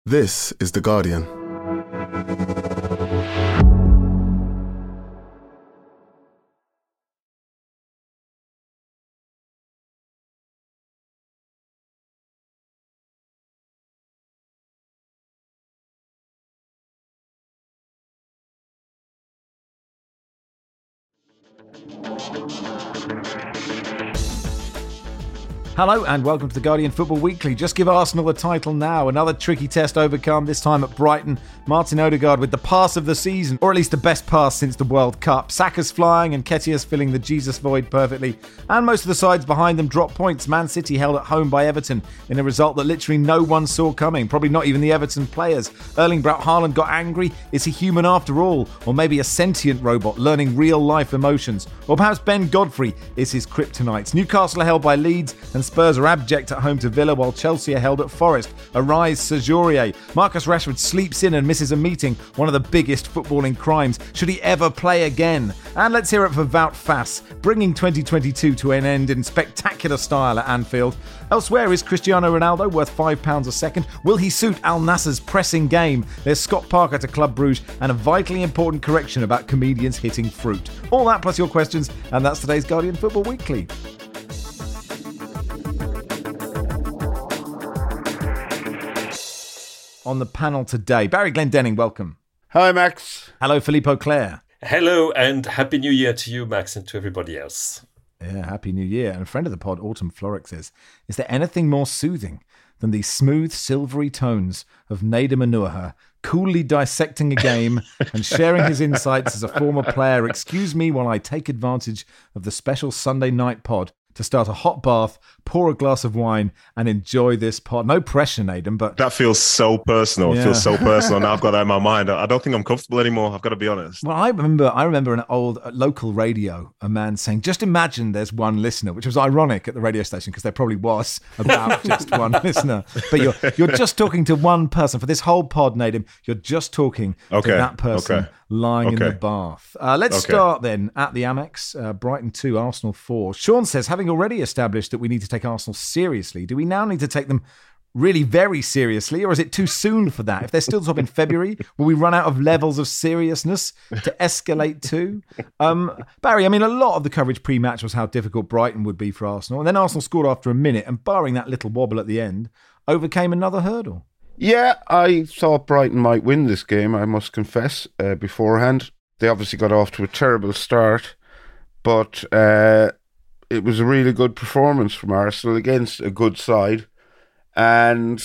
This is The Guardian. Hello and welcome to The Guardian Football Weekly. Just give Arsenal the title now. Another tricky test overcome, this time at Brighton. Martin Odegaard with the pass of the season, or at least the best pass since the World Cup. Saka's flying and Nketiah's filling the Jesus void perfectly. And most of the sides behind them drop points. Man City held at home by Everton in a result that literally no one saw coming. Probably not even the Everton players. Erling Braut Haaland got angry. Is he human after all? Or maybe a sentient robot learning real life emotions? Or perhaps Ben Godfrey is his kryptonite. Newcastle are held by Leeds and Spurs are abject at home to Villa, while Chelsea are held at Forest. Arise, Sir Aurier. Marcus Rashford sleeps in and misses a meeting, one of the biggest footballing crimes. Should he ever play again? And let's hear it for Wout Faes, bringing 2022 to an end in spectacular style at Anfield. Elsewhere, is Cristiano Ronaldo worth £5 a second? Will he suit Al Nassr's pressing game? There's Scott Parker to Club Brugge and a vitally important correction about comedians hitting fruit. All that plus your questions, and that's today's Guardian Football Weekly. On the panel today, Barry Glendenning, welcome. Hi, Max. Hello, Philippe Auclair. Hello, and Happy New Year to you, Max, and to everybody else. Yeah, Happy New Year. And a friend of the pod, Autumn Floric, says, is there anything more soothing than the smooth, silvery tones of Nader Manuha coolly dissecting a game and sharing his insights as a former player? Excuse me while I take advantage of the special Sunday night pod to start a hot bath, pour a glass of wine, and enjoy this pod. No pressure, Naden, but... That feels so personal. Yeah. It feels so personal. Now I've got that in my mind. I don't think I'm comfortable anymore. I've got to be honest. Well, I remember an old local radio, a man saying, just imagine there's one listener, which was ironic at the radio station because there probably was about just one listener. But you're just talking to one person. For this whole pod, Naden, you're just talking to that person lying in the bath. Let's start then at the Amex. Brighton 2, Arsenal 4. Sean says, having already established that we need to take Arsenal seriously, do we now need to take them really very seriously, or is it too soon for that? If they're still top in February, will we run out of levels of seriousness to escalate to? Barry, I mean, a lot of the coverage pre-match was how difficult Brighton would be for Arsenal, and then Arsenal scored after a minute, and barring that little wobble at the end, overcame another hurdle. Yeah, I thought Brighton might win this game, I must confess, beforehand. They obviously got off to a terrible start, but it was a really good performance from Arsenal against a good side. And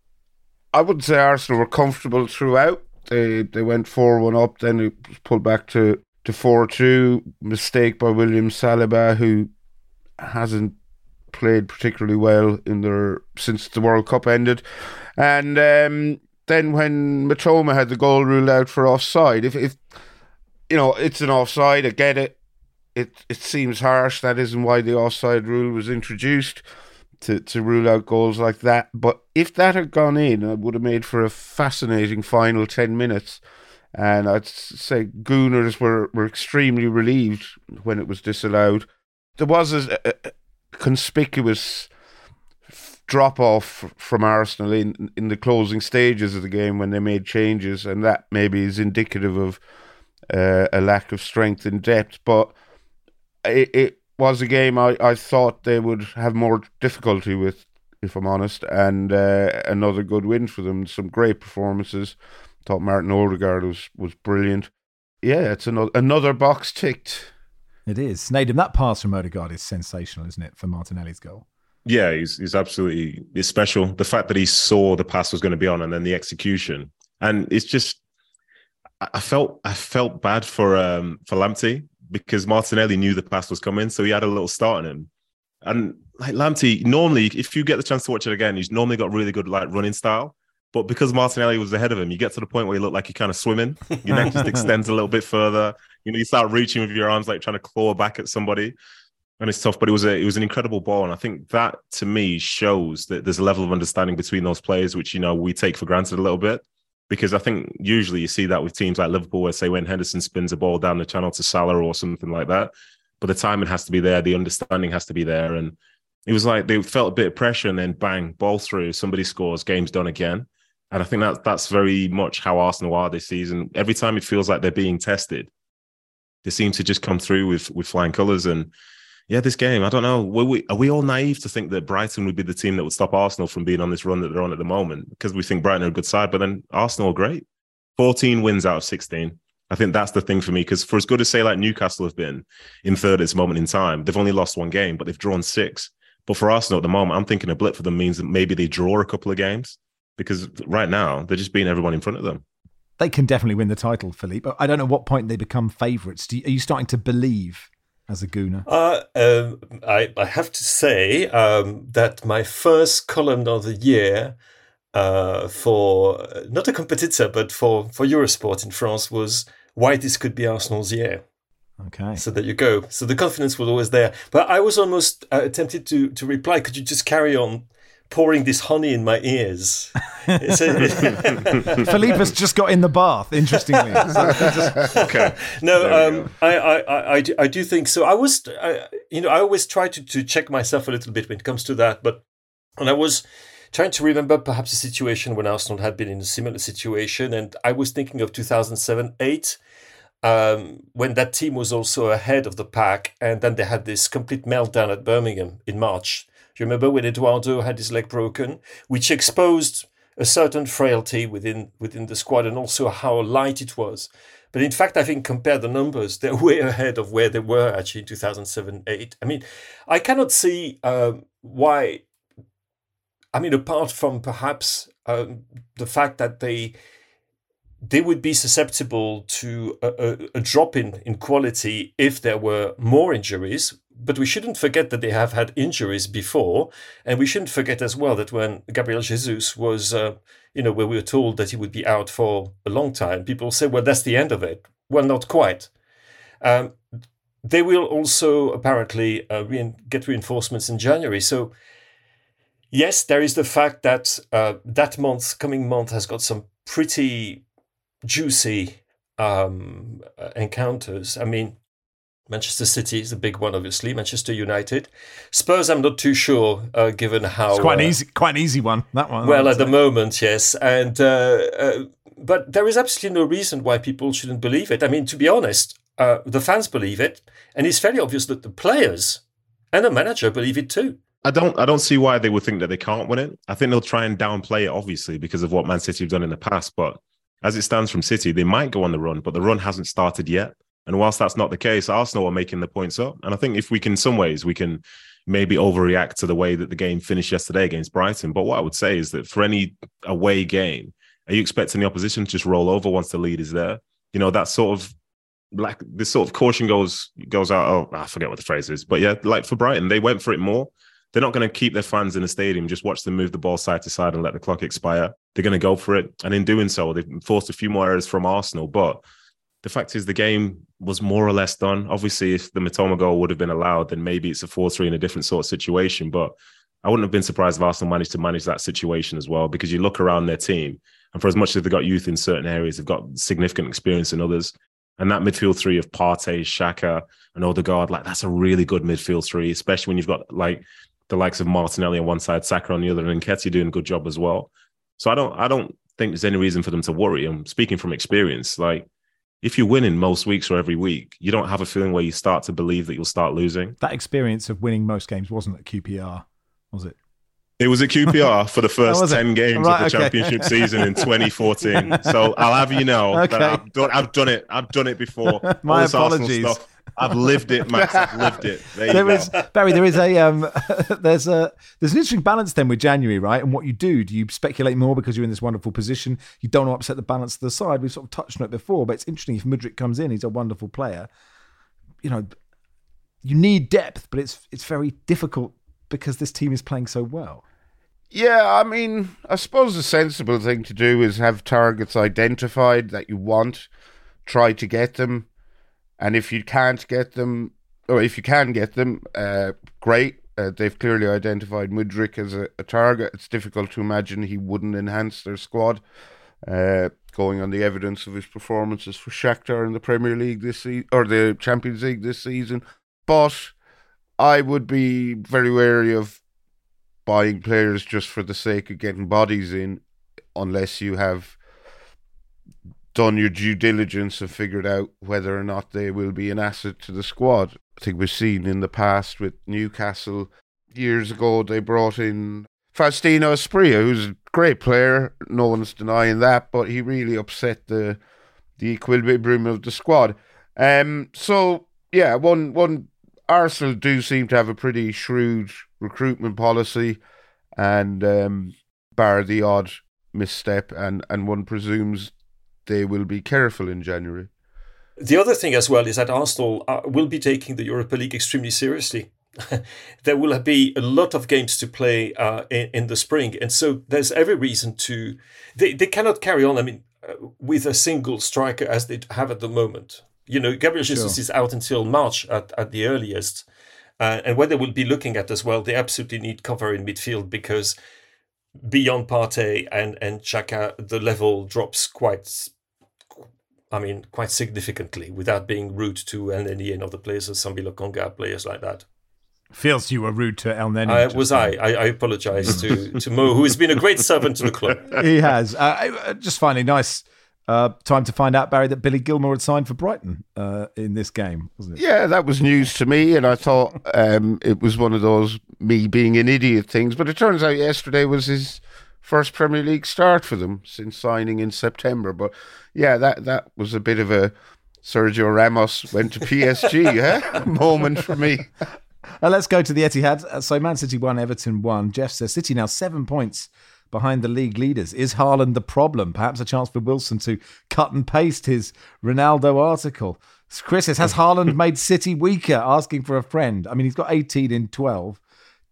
I wouldn't say Arsenal were comfortable throughout. They went 4-1 up, then it was pulled back to 4-2. Mistake by William Saliba, who hasn't played particularly well since the World Cup ended. And then when Matoma had the goal ruled out for offside, if you know, it's an offside, I get it. It seems harsh. That isn't why the offside rule was introduced, to rule out goals like that. But if that had gone in, it would have made for a fascinating final 10 minutes. And I'd say Gooners were extremely relieved when it was disallowed. There was a conspicuous drop-off from Arsenal in the closing stages of the game when they made changes, and that maybe is indicative of a lack of strength and depth. But it was a game I thought they would have more difficulty with, if I'm honest, and another good win for them. Some great performances. Thought Martin Odegaard was brilliant. Yeah, it's another box ticked. It is. Nadim, that pass from Odegaard is sensational, isn't it, for Martinelli's goal? Yeah, he's absolutely special. The fact that he saw the pass was going to be on and then the execution. And it's just, I felt bad for Lamptey, because Martinelli knew the pass was coming, so he had a little start on him. And like Lamptey, normally, if you get the chance to watch it again, he's normally got really good like running style. But because Martinelli was ahead of him, you get to the point where you look like you're kind of swimming. Your neck just extends a little bit further. You know, you start reaching with your arms, like trying to claw back at somebody. And it's tough, but it was an incredible ball. And I think that, to me, shows that there's a level of understanding between those players, which, you know, we take for granted a little bit. Because I think usually you see that with teams like Liverpool, where, say, when Henderson spins a ball down the channel to Salah or something like that. But the timing has to be there. The understanding has to be there. And it was like they felt a bit of pressure and then bang, ball through, somebody scores, game's done again. And I think that's very much how Arsenal are this season. Every time it feels like they're being tested, they seem to just come through with flying colours. And yeah, this game, I don't know. Are we all naive to think that Brighton would be the team that would stop Arsenal from being on this run that they're on at the moment? Because we think Brighton are a good side, but then Arsenal are great. 14 wins out of 16. I think that's the thing for me, because for as good as, say, like Newcastle have been in third at this moment in time, they've only lost one game, but they've drawn 6. But for Arsenal at the moment, I'm thinking a blip for them means that maybe they draw a couple of games, because right now they're just beating everyone in front of them. They can definitely win the title, Philippe. I don't know what point they become favourites. Are you starting to believe as a Gooner? I have to say that my first column of the year for not a competitor, but for Eurosport in France was why this could be Arsenal's year. Okay. So there you go. So the confidence was always there. But I was almost tempted to reply, could you just carry on pouring this honey in my ears? Philippe has just got in the bath, interestingly. Okay. No, I do think so. I was, I always try to check myself a little bit when it comes to that. And I was trying to remember perhaps a situation when Arsenal had been in a similar situation. And I was thinking of 2007-08. When that team was also ahead of the pack, and then they had this complete meltdown at Birmingham in March. Do you remember when Eduardo had his leg broken, which exposed a certain frailty within the squad, and also how light it was? But in fact, I think compare the numbers, they're way ahead of where they were actually in 2007-08. I mean, I cannot see why. I mean, apart from perhaps the fact that they would be susceptible to a drop in quality if there were more injuries. But we shouldn't forget that they have had injuries before. And we shouldn't forget as well that when Gabriel Jesus was, where we were told that he would be out for a long time, people say, well, that's the end of it. Well, not quite. They will also apparently get reinforcements in January. So yes, there is the fact that coming month has got some pretty juicy encounters. I mean, Manchester City is a big one, obviously. Manchester United, Spurs. I'm not too sure, given how it's quite an easy one. That one. Well, at the moment, yes, and but there is absolutely no reason why people shouldn't believe it. I mean, to be honest, the fans believe it, and it's fairly obvious that the players and the manager believe it too. I don't see why they would think that they can't win it. I think they'll try and downplay it, obviously, because of what Man City have done in the past. But as it stands from City, they might go on the run, but the run hasn't started yet. And whilst that's not the case, Arsenal are making the points up. And I think if we can, in some ways, we can maybe overreact to the way that the game finished yesterday against Brighton. But what I would say is that for any away game, are you expecting the opposition to just roll over once the lead is there? That sort of this sort of caution goes out. Oh, I forget what the phrase is. But yeah, like for Brighton, they went for it more. They're not going to keep their fans in the stadium, just watch them move the ball side to side and let the clock expire. They're going to go for it. And in doing so, they've forced a few more errors from Arsenal. But the fact is the game was more or less done. Obviously, if the Mitoma goal would have been allowed, then maybe it's a 4-3 in a different sort of situation. But I wouldn't have been surprised if Arsenal managed to manage that situation as well, because you look around their team, and for as much as they've got youth in certain areas, they've got significant experience in others. And that midfield three of Partey, Xhaka, and Odegaard, that's a really good midfield three, especially when you've got the likes of Martinelli on one side, Saka on the other, and Nketiah doing a good job as well. So I don't think there's any reason for them to worry. I'm speaking from experience. If you're winning most weeks or every week, you don't have a feeling where you start to believe that you'll start losing. That experience of winning most games wasn't at QPR, was it? It was at QPR for the first 10 games of the championship season in 2014. So I'll have you know that I've done it. I've done it before. My apologies. I've lived it, Max. I've lived it. Barry, there is there's an interesting balance then with January, right? And what you do you speculate more because you're in this wonderful position? You don't want to upset the balance to the side. We've sort of touched on it before, but it's interesting if Mudryk comes in, he's a wonderful player. You need depth, but it's very difficult because this team is playing so well. Yeah, I mean, I suppose the sensible thing to do is have targets identified that you want, try to get them. And if you can't get them, or if you can get them, great. They've clearly identified Mudryk as a target. It's difficult to imagine he wouldn't enhance their squad, going on the evidence of his performances for Shakhtar in the Premier League this season, or the Champions League this season. But I would be very wary of buying players just for the sake of getting bodies in. unless you have done your due diligence and figured out whether or not they will be an asset to the squad. I think we've seen in the past with Newcastle, years ago they brought in Faustino Asprilla, who's a great player, no one's denying that, but he really upset the equilibrium of the squad. So, yeah, one Arsenal do seem to have a pretty shrewd recruitment policy, and bar the odd misstep, and one presumes they will be careful in January. The other thing as well is that Arsenal will be taking the Europa League extremely seriously. There will be a lot of games to play in the spring, and so there's every reason to. They cannot carry on. I mean, with a single striker as they have at the moment. Gabriel Jesus is out until March at the earliest, and what they will be looking at as well, they absolutely need cover in midfield, because beyond Partey and Xhaka, the level drops quite significantly, without being rude to El Neni and other players, or Sambi Lokonga, players like that. Feels you were rude to El Neni. I apologise to Mo, who has been a great servant to the club. He has. Just finally, nice time to find out, Barry, that Billy Gilmour had signed for Brighton in this game, wasn't it? Yeah, that was news to me, and I thought it was one of those me being an idiot things. But it turns out yesterday was his first Premier League start for them since signing in September. But yeah, that was a bit of a Sergio Ramos went to PSG moment for me. Let's go to the Etihad. So Man City won, Everton won. Jeff says City now 7 points behind the league leaders. Is Haaland the problem? Perhaps a chance for Wilson to cut and paste his Ronaldo article. Chris says, has Haaland made City weaker? Asking for a friend. I mean, he's got 18 in 12,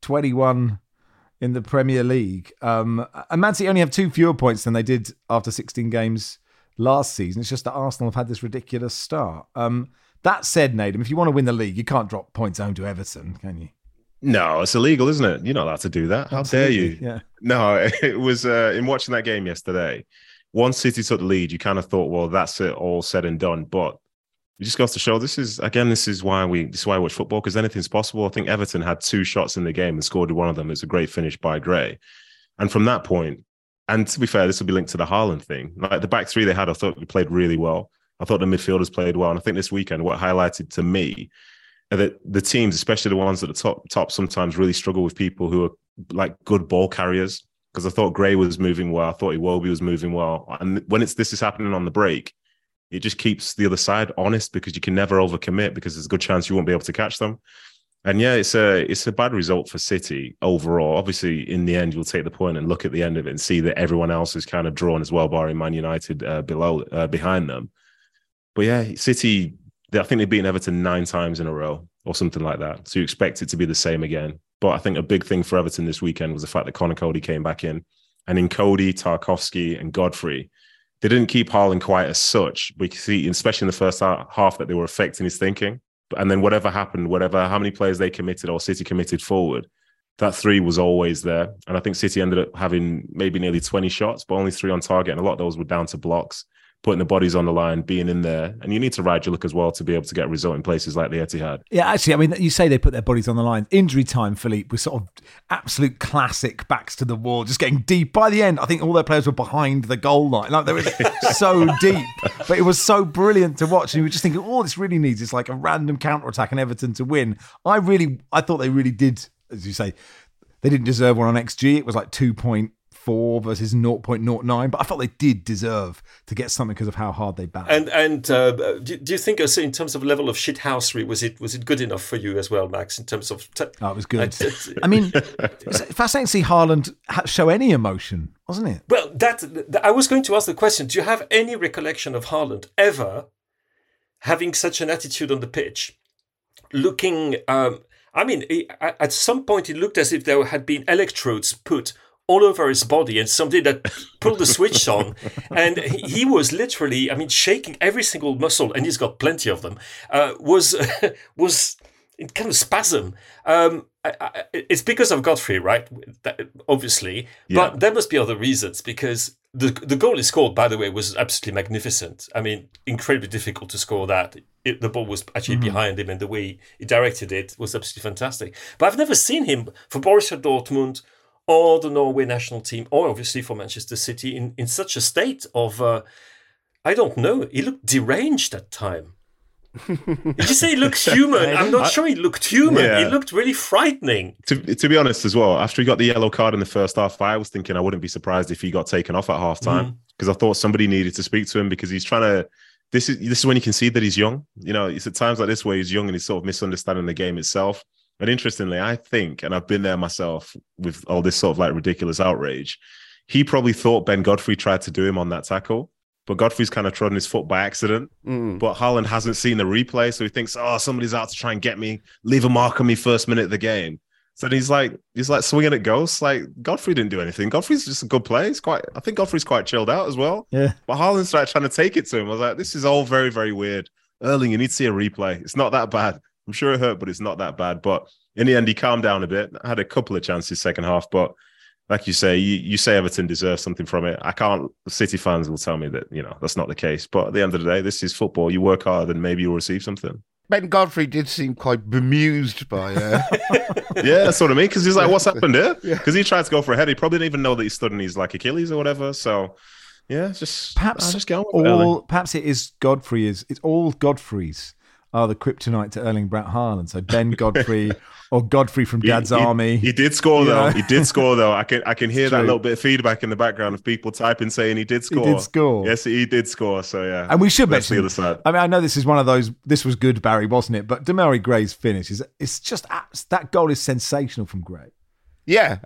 21 in the Premier League. And Man City only have 2 fewer points than they did after 16 games last season. It's just that Arsenal have had this ridiculous start. That said, Nadim, if you want to win the league, you can't drop points home to Everton, can you? No, it's illegal, isn't it? You're not allowed to do that. How dare you? Yeah. No, it was in watching that game yesterday. Once City took the lead, you kind of thought, well, that's it, all said and done. But it just goes to show this is why I watch football, because anything's possible. I think Everton had 2 shots in the game and scored one of them. It's a great finish by Gray. And from that point, and to be fair, this will be linked to the Haaland thing. Like the back 3 they had, I thought they played really well. I thought the midfielders played well. And I think this weekend, what highlighted to me that the teams, especially the ones at the top, sometimes really struggle with people who are like good ball carriers. Because I thought Gray was moving well. I thought Iwobi was moving well. And when this is happening on the break, it just keeps the other side honest, because you can never overcommit, because there's a good chance you won't be able to catch them. And yeah, it's a bad result for City overall. Obviously, in the end, you'll take the point and look at the end of it and see that everyone else is kind of drawn as well, barring Man United behind them. But yeah, City, I think they've beaten Everton 9 times in a row or something like that. So you expect it to be the same again. But I think a big thing for Everton this weekend was the fact that Conor Cody came back in. And in Cody, Tarkowski and Godfrey, they didn't keep Haaland quite as such. We can see, especially in the first half, that they were affecting his thinking. And then whatever happened, how many players they committed or City committed forward, that 3 was always there. And I think City ended up having maybe nearly 20 shots, but only 3 on target. And a lot of those were down to blocks, putting the bodies on the line, being in there. And you need to ride your luck as well to be able to get a result in places like the Etihad. Yeah, actually, I mean, you say they put their bodies on the line. Injury time, Philippe, was sort of absolute classic backs to the wall, just getting deep. By the end, I think all their players were behind the goal line. Like, they were so deep. But it was so brilliant to watch. And you were just thinking, all this really needs is like a random counter-attack and Everton to win. I thought they really did, as you say, they didn't deserve one on XG. It was like 2.4 versus 0.09, but I felt they did deserve to get something because of how hard they battled. And do you think also in terms of level of shithousery, was it good enough for you as well, Max? In terms of it was good. I mean, it's fascinating to see Haaland show any emotion, wasn't it? Well, I was going to ask the question: do you have any recollection of Haaland ever having such an attitude on the pitch? Looking, at some point, it looked as if there had been electrodes put all over his body and somebody that pulled the switch on. And he was literally, shaking every single muscle, and he's got plenty of them, was in kind of spasm. It's because of Godfrey, right? Obviously. Yeah. But there must be other reasons, because the goal he scored, by the way, was absolutely magnificent. I mean, incredibly difficult to score that. The ball was actually behind him, and the way he directed it was absolutely fantastic. But I've never seen him for Borussia Dortmund or the Norway national team, or obviously for Manchester City in such a state of, I don't know, he looked deranged at time. Did you say he looked human? I'm not sure he looked human. Yeah. He looked really frightening. To be honest as well, after he got the yellow card in the first half, I was thinking I wouldn't be surprised if he got taken off at halftime, because I thought somebody needed to speak to him, because he's trying to... This is when you can see that he's young. You know, it's at times like this where he's young and he's sort of misunderstanding the game itself. And interestingly, I think, and I've been there myself with all this sort of like ridiculous outrage, he probably thought Ben Godfrey tried to do him on that tackle, but Godfrey's kind of trodden his foot by accident. But Haaland hasn't seen the replay, so he thinks, oh, somebody's out to try and get me, leave a mark on me first minute of the game. So then he's like swinging at ghosts. Like, Godfrey didn't do anything. Godfrey's just a good player. I think Godfrey's quite chilled out as well. Yeah. But Haaland started trying to take it to him. I was like, this is all very, very weird. Erling, you need to see a replay. It's not that bad. I'm sure it hurt, but it's not that bad. But in the end, he calmed down a bit. I had a couple of chances second half, but like you say, you say Everton deserves something from it. I can't. City fans will tell me that, you know, that's not the case. But at the end of the day, this is football. You work hard and maybe you'll receive something. Ben Godfrey did seem quite bemused by yeah, that's what I mean, because he's like, what's happened here? Because he tried to go for a head. He probably didn't even know that he stood in his like Achilles or whatever. So yeah, just get on with perhaps it is Godfrey. It's all Godfreys are the kryptonite to Erling Braut Haaland. So Ben Godfrey or Godfrey from Dad's Army. He did score though. He did score though. I can hear that little bit of feedback in the background of people typing saying he did score. He did score. Yes, he did score. So yeah. And we should mention the other side. I mean, I know this is one of those. This was good, Barry, wasn't it? But Demarai Gray's finish it's just that goal is sensational from Gray. Yeah,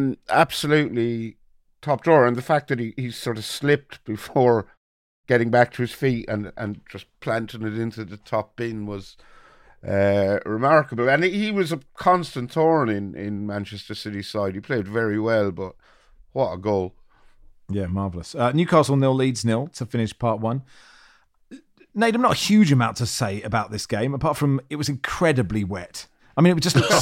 absolutely top drawer, and the fact that he sort of slipped before getting back to his feet and just planting it into the top bin was remarkable. And he was a constant thorn in Manchester City's side. He played very well, but what a goal. Yeah, marvellous. Newcastle 0, Leeds 0 to finish part one. Nathan, not a huge amount to say about this game, apart from it was incredibly wet. I mean, it just looked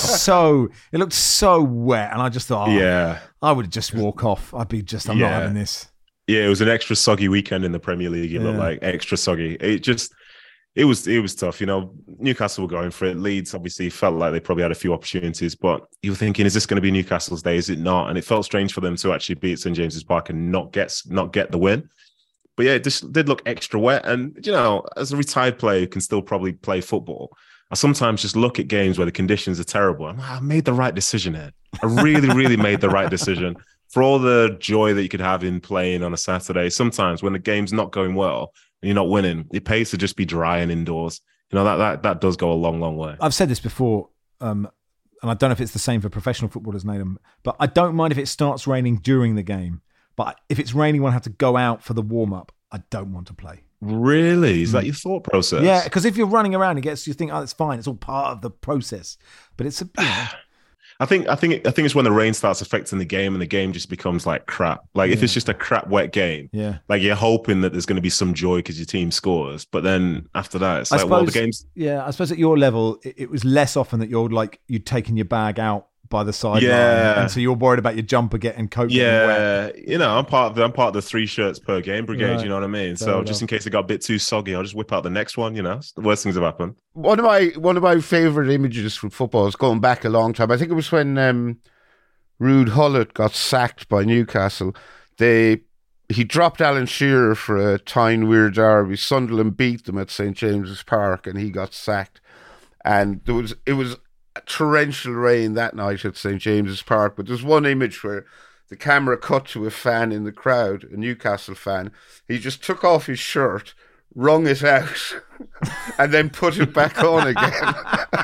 so wet, and I just thought, I would just walk off. I'm not having this. Yeah, it was an extra soggy weekend in the Premier League. It looked like extra soggy. It was tough. You know, Newcastle were going for it. Leeds obviously felt like they probably had a few opportunities, but you were thinking, is this going to be Newcastle's day? Is it not? And it felt strange for them to actually be at St James's Park and not get the win. But yeah, it just did look extra wet. And, you know, as a retired player who can still probably play football, I sometimes just look at games where the conditions are terrible. I'm like, I made the right decision here. I really, really made the right decision. For all the joy that you could have in playing on a Saturday, sometimes when the game's not going well and you're not winning, it pays to just be dry and indoors. You know, that does go a long, long way. I've said this before, and I don't know if it's the same for professional footballers, Nathan, but I don't mind if it starts raining during the game. But if it's raining when I have to go out for the warm-up, I don't want to play. Really? Is that your thought process? Yeah, because if you're running around, you think, oh, it's fine. It's all part of the process. But it's I think it's when the rain starts affecting the game and the game just becomes like crap. Like if it's just a crap wet game, like you're hoping that there's going to be some joy because your team scores, but then after that, it's the game's. Yeah, I suppose at your level, it was less often that you'd taken your bag out by the sideline, and so you're worried about your jumper getting coat. Yeah, you know, I'm part of the 3 shirts per game brigade. Right. You know what I mean? So just in case it got a bit too soggy, I'll just whip out the next one. You know, the worst things have happened. One of my favorite images from football is going back a long time. I think it was when Ruud Gullit got sacked by Newcastle. He dropped Alan Shearer for a Tyne Weir derby. Sunderland beat them at St James's Park, and he got sacked. And it was torrential rain that night at St James's Park, but there's one image where the camera cut to a fan in the crowd, a Newcastle fan. He just took off his shirt, wrung it out, and then put it back on again.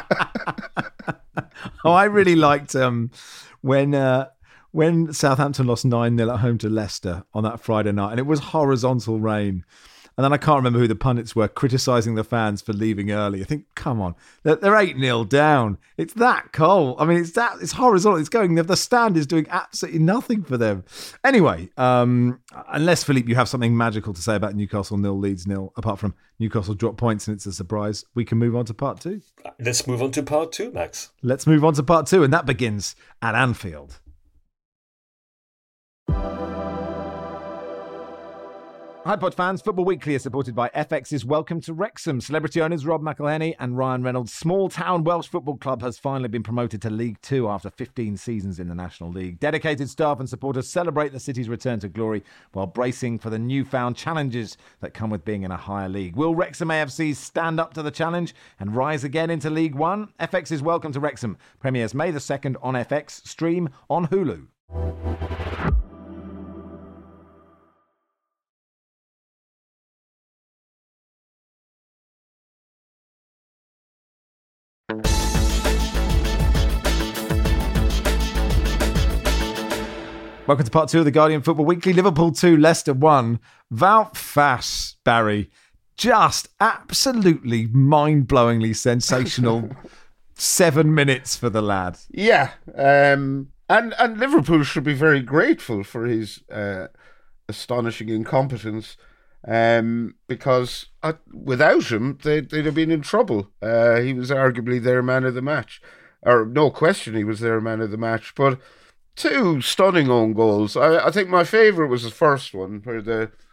I really liked when Southampton lost 9-0 at home to Leicester on that Friday night, and it was horizontal rain. And then I can't remember who the pundits were criticising the fans for leaving early. I think, come on, they're 8-0 down. It's that cold. I mean, it's horizontal. It's going. The stand is doing absolutely nothing for them. Anyway, unless Philippe, you have something magical to say about Newcastle 0, Leeds 0, apart from Newcastle drop points and it's a surprise, we can move on to part 2. Let's move on to part 2, Max. Let's move on to part 2, and that begins at Anfield. Hi Pod fans, Football Weekly is supported by FX's Welcome to Wrexham. Celebrity owners Rob McElhenney and Ryan Reynolds' small town Welsh football club has finally been promoted to League Two after 15 seasons in the National League. Dedicated staff and supporters celebrate the city's return to glory while bracing for the newfound challenges that come with being in a higher league. Will Wrexham AFC stand up to the challenge and rise again into League One? FX's Welcome to Wrexham premieres May the 2nd on FX, stream on Hulu. Welcome to part 2 of the Guardian Football Weekly. Liverpool 2, Leicester 1. Wout Faes, Barry, just absolutely mind-blowingly sensational 7 minutes for the lad. Yeah, and Liverpool should be very grateful for his astonishing incompetence, because without him, they'd have been in trouble. He was arguably their man of the match. Or no question he was their man of the match, but 2 stunning own goals. I think my favourite was the first one, where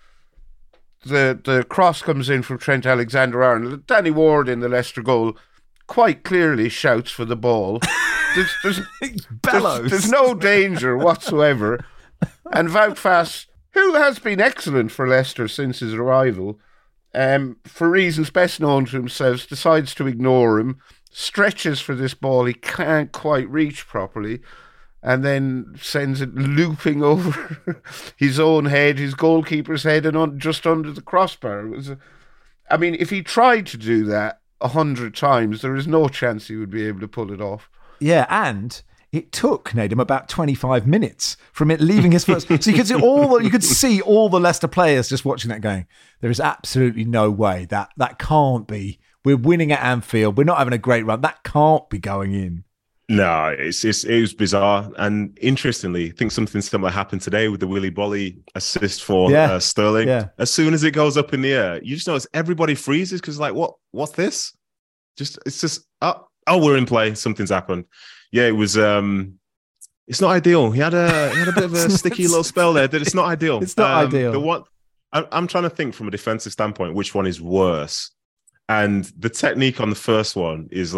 the cross comes in from Trent Alexander-Arnold. Danny Ward in the Leicester goal quite clearly shouts for the ball. There's no danger whatsoever. And Wout Faes, who has been excellent for Leicester since his arrival, for reasons best known to himself, decides to ignore him, stretches for this ball he can't quite reach properly, and then sends it looping over his own head, his goalkeeper's head, and just under the crossbar. If he tried to do that 100 times, there is no chance he would be able to pull it off. Yeah, and it took Nedum about 25 minutes from it leaving his first. So you could see all the Leicester players just watching that going, there is absolutely no way that can't be. We're winning at Anfield. We're not having a great run. That can't be going in. No, it was bizarre. And interestingly, I think something similar happened today with the Willy Bolly assist for Sterling. Yeah. As soon as it goes up in the air, you just notice everybody freezes because what's this? It's just, we're in play. Something's happened. Yeah, it was, it's not ideal. He had a bit of a sticky little spell there. That it's not ideal. It's not ideal. I'm trying to think from a defensive standpoint, which one is worse? And the technique on the first one is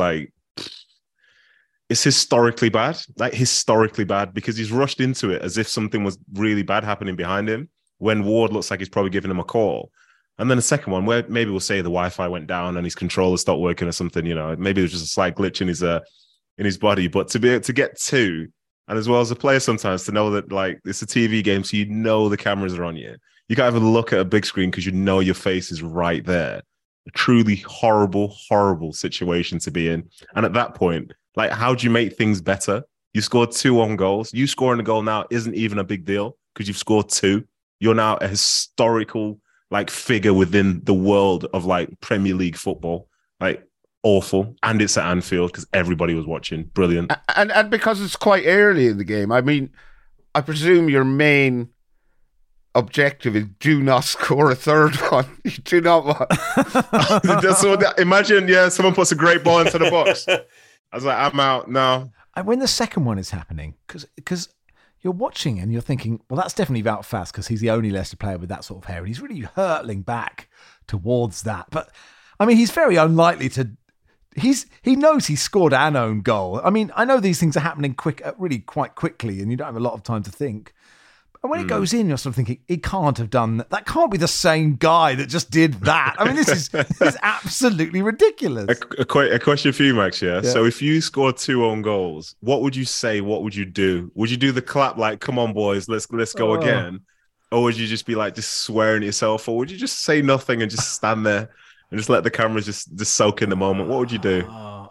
it's historically bad, because he's rushed into it as if something was really bad happening behind him when Ward looks like he's probably giving him a call. And then the second one, where maybe we'll say the Wi-Fi went down and his controller stopped working or something, maybe it was just a slight glitch in his body. But to be able to get 2, and as well as a player sometimes to know that it's a TV game, so the cameras are on you. You can't even look at a big screen because your face is right there. A truly horrible, horrible situation to be in. And at that point, how do you make things better? You scored 2 own goals. You scoring a goal now isn't even a big deal because you've scored 2. You're now a historical figure within the world of Premier League football. Awful. And it's at Anfield because everybody was watching. Brilliant. And because it's quite early in the game, I presume your main objective is do not score a third one. You do not want. Imagine, someone puts a great ball into the box. I was I'm out now. When the second one is happening, because you're watching and you're thinking, well, that's definitely Wout Faes because he's the only Leicester player with that sort of hair, and he's really hurtling back towards that. But he's very unlikely to. He knows he scored an own goal. I know these things are happening really quite quickly, and you don't have a lot of time to think. And when it goes in, you're sort of thinking, he can't have done that. That can't be the same guy that just did that. This is absolutely ridiculous. A question for you, Max, yeah? So if you scored 2 own goals, what would you say? What would you do? Would you do the clap come on, boys, let's go again? Or would you just be just swearing at yourself? Or would you just say nothing and just stand there and just let the cameras just soak in the moment? What would you do?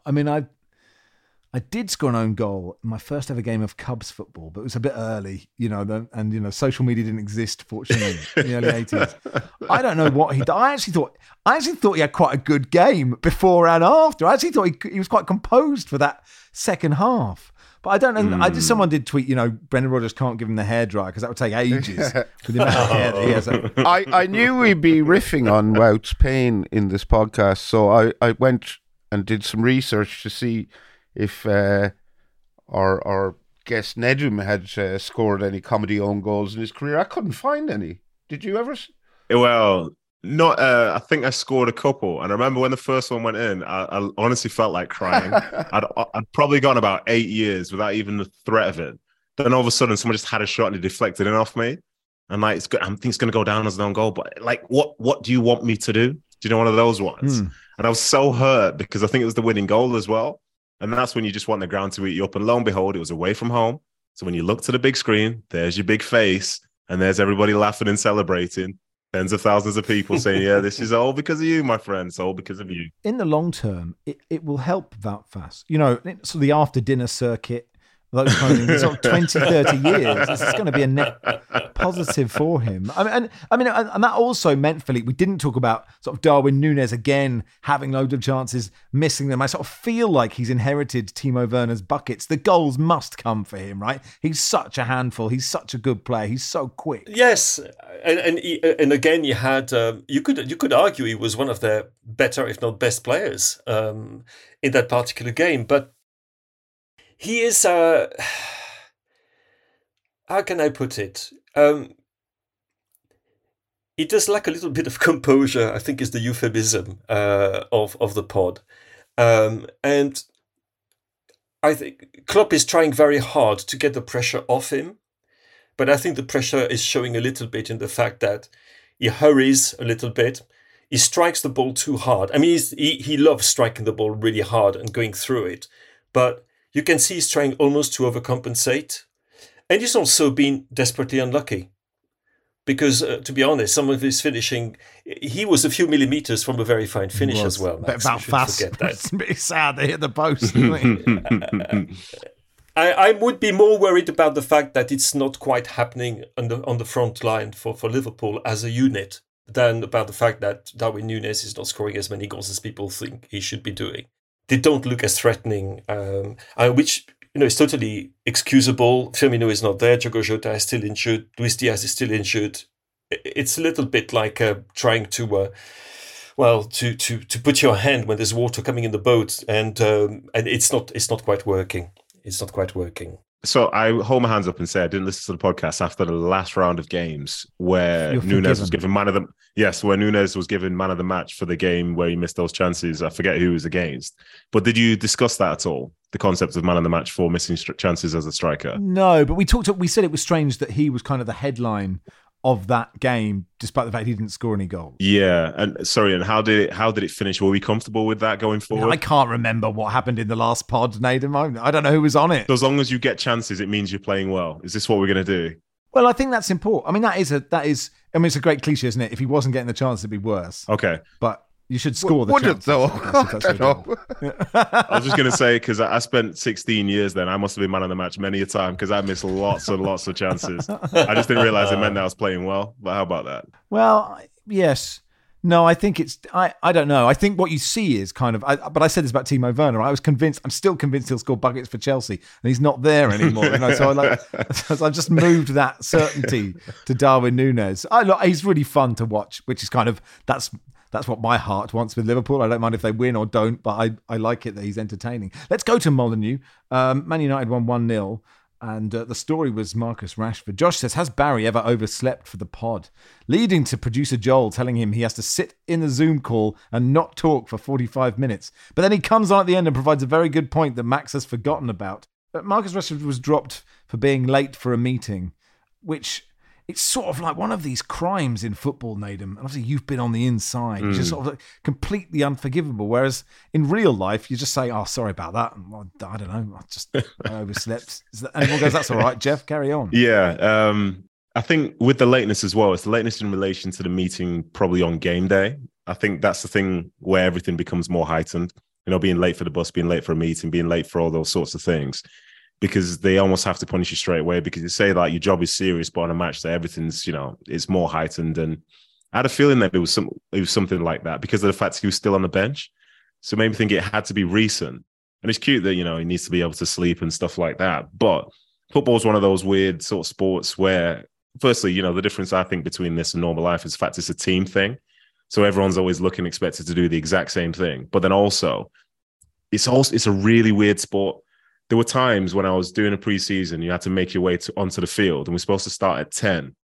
I did score an own goal in my first ever game of Cubs football, but it was a bit early, and social media didn't exist, fortunately, in the early 80s. I don't know what he did. I actually thought he had quite a good game before and after. I actually thought he was quite composed for that second half. But I don't know. Someone did tweet, Brendan Rodgers can't give him the hairdryer because that would take ages with the amount of hair that he has. I knew we'd be riffing on Wout's pain in this podcast, so I went and did some research to see if our guest Nedum had scored any comedy own goals in his career. I couldn't find any. Did you ever? Well, not. I think I scored a couple, and I remember when the first one went in, I honestly felt like crying. I'd probably gone about 8 years without even the threat of it. Then all of a sudden, someone just had a shot and it deflected in off me, and like I think it's going to go down as an own goal. But like, what do you want me to do? Do you know, one of those ones? And I was so hurt because I think it was the winning goal as well. And that's when you just want the ground to eat you up. And lo and behold, it was away from home. So when you look to the big screen, there's your big face, and there's everybody laughing and celebrating. Tens of thousands of people saying, yeah, this is all because of you, my friend. It's all because of you. In the long term, it will help Wout Faes. You know, so the after dinner circuit, those kind of things, sort of 20, 30 years, this is going to be a net positive for him. And that also meant, Philippe, we didn't talk about sort of Darwin Núñez again having loads of chances, missing them. I sort of feel like he's inherited Timo Werner's buckets. The goals must come for him, right? He's such a handful. He's such a good player. He's so quick. Yes, and again, you had you could argue he was one of their better, if not best, players in that particular game, but. He is, how can I put it? He does lack a little bit of composure, I think is the euphemism of the pod. And I think Klopp is trying very hard to get the pressure off him. But I think the pressure is showing a little bit in the fact that he hurries a little bit. He strikes the ball too hard. I mean, he loves striking the ball really hard and going through it. But you can see he's trying almost to overcompensate. And he's also been desperately unlucky. Because, to be honest, some of his finishing, he was a few millimeters from a very fine finish as well. Max. About fast. It's a bit sad they hit the post. I would be more worried about the fact that it's not quite happening on the front line for Liverpool as a unit than about the fact that Darwin Núñez is not scoring as many goals as people think he should be doing. They don't look as threatening, which is totally excusable. Firmino is not there. Diogo Jota is still injured. Luis Diaz is still injured. It's a little bit like trying to put your hand when there's water coming in the boat, and it's not quite working. It's not quite working. So I hold my hands up and say I didn't listen to the podcast after the last round of games where Núñez was given where Núñez was given man of the match for the game where he missed those chances. I forget who he was against. But did you discuss that at all? The concept of man of the match for missing chances as a striker? No, but we said it was strange that he was kind of the headline of that game, despite the fact he didn't score any goals. Yeah, and how did it finish? Were we comfortable with that going forward? I can't remember what happened in the last pod, Nathan. I don't know who was on it. So as long as you get chances, it means you're playing well. Is this what we're going to do? Well, I think that's important. I mean, it's a great cliche, isn't it? If he wasn't getting the chance, it'd be worse. Okay. But you should score the chance. Though? I was just going to say, because I spent 16 years then, I must have been man of the match many a time because I missed lots and lots of chances. I just didn't realize it meant that I was playing well. But how about that? Well, yes. No, I think I don't know. I think what you see is kind of, but I said this about Timo Werner. I'm still convinced he'll score buckets for Chelsea, and he's not there anymore. So I just moved that certainty to Darwin Núñez. He's really fun to watch, which is kind of, that's what my heart wants with Liverpool. I don't mind if they win or don't, but I like it that he's entertaining. Let's go to Molineux. Man United won 1-0. And the story was Marcus Rashford. Josh says, has Barry ever overslept for the pod? Leading to producer Joel telling him he has to sit in the Zoom call and not talk for 45 minutes. But then he comes on at the end and provides a very good point that Max has forgotten about. But Marcus Rashford was dropped for being late for a meeting, which it's sort of like one of these crimes in football, Nadem. And obviously you've been on the inside. It's just sort of like completely unforgivable. Whereas in real life, you just say, oh, sorry about that. And, well, I don't know. I overslept. And everyone goes, that's all right, Jeff, carry on. Yeah. I think with the lateness as well, it's the lateness in relation to the meeting probably on game day. I think that's the thing where everything becomes more heightened. Being late for the bus, being late for a meeting, being late for all those sorts of things. Because they almost have to punish you straight away because you say like your job is serious, but on a match day, everything's, it's more heightened. And I had a feeling that it was something like that because of the fact he was still on the bench. So it made me think it had to be recent. And it's cute that, he needs to be able to sleep and stuff like that. But football is one of those weird sort of sports where, firstly, the difference I think between this and normal life is the fact it's a team thing. So everyone's always expected to do the exact same thing. But then also, it's a really weird sport. There were times when I was doing a preseason, you had to make your way onto the field and we're supposed to start at 10.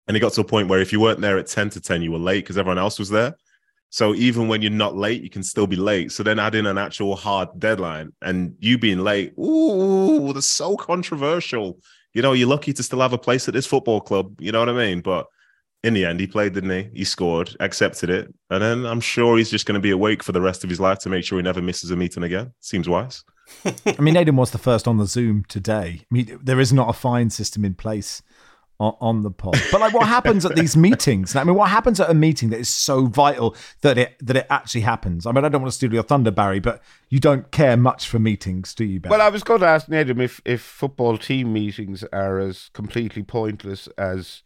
And it got to a point where if you weren't there at 10 to 10, you were late because everyone else was there. So even when you're not late, you can still be late. So then add in an actual hard deadline and you being late, ooh, that's so controversial. You know, you're lucky to still have a place at this football club. You know what I mean? But in the end, he played, didn't he? He scored, accepted it. And then I'm sure he's just going to be awake for the rest of his life to make sure he never misses a meeting again. Seems wise. I mean, Aidan was the first on the Zoom today. I mean, there is not a fine system in place on the pod. But like, what happens at these meetings? I mean, what happens at a meeting that is so vital that it actually happens? I mean, I don't want to steal your thunder, Barry, but you don't care much for meetings, do you, Barry? Well, I was going to ask Nedum if football team meetings are as completely pointless as,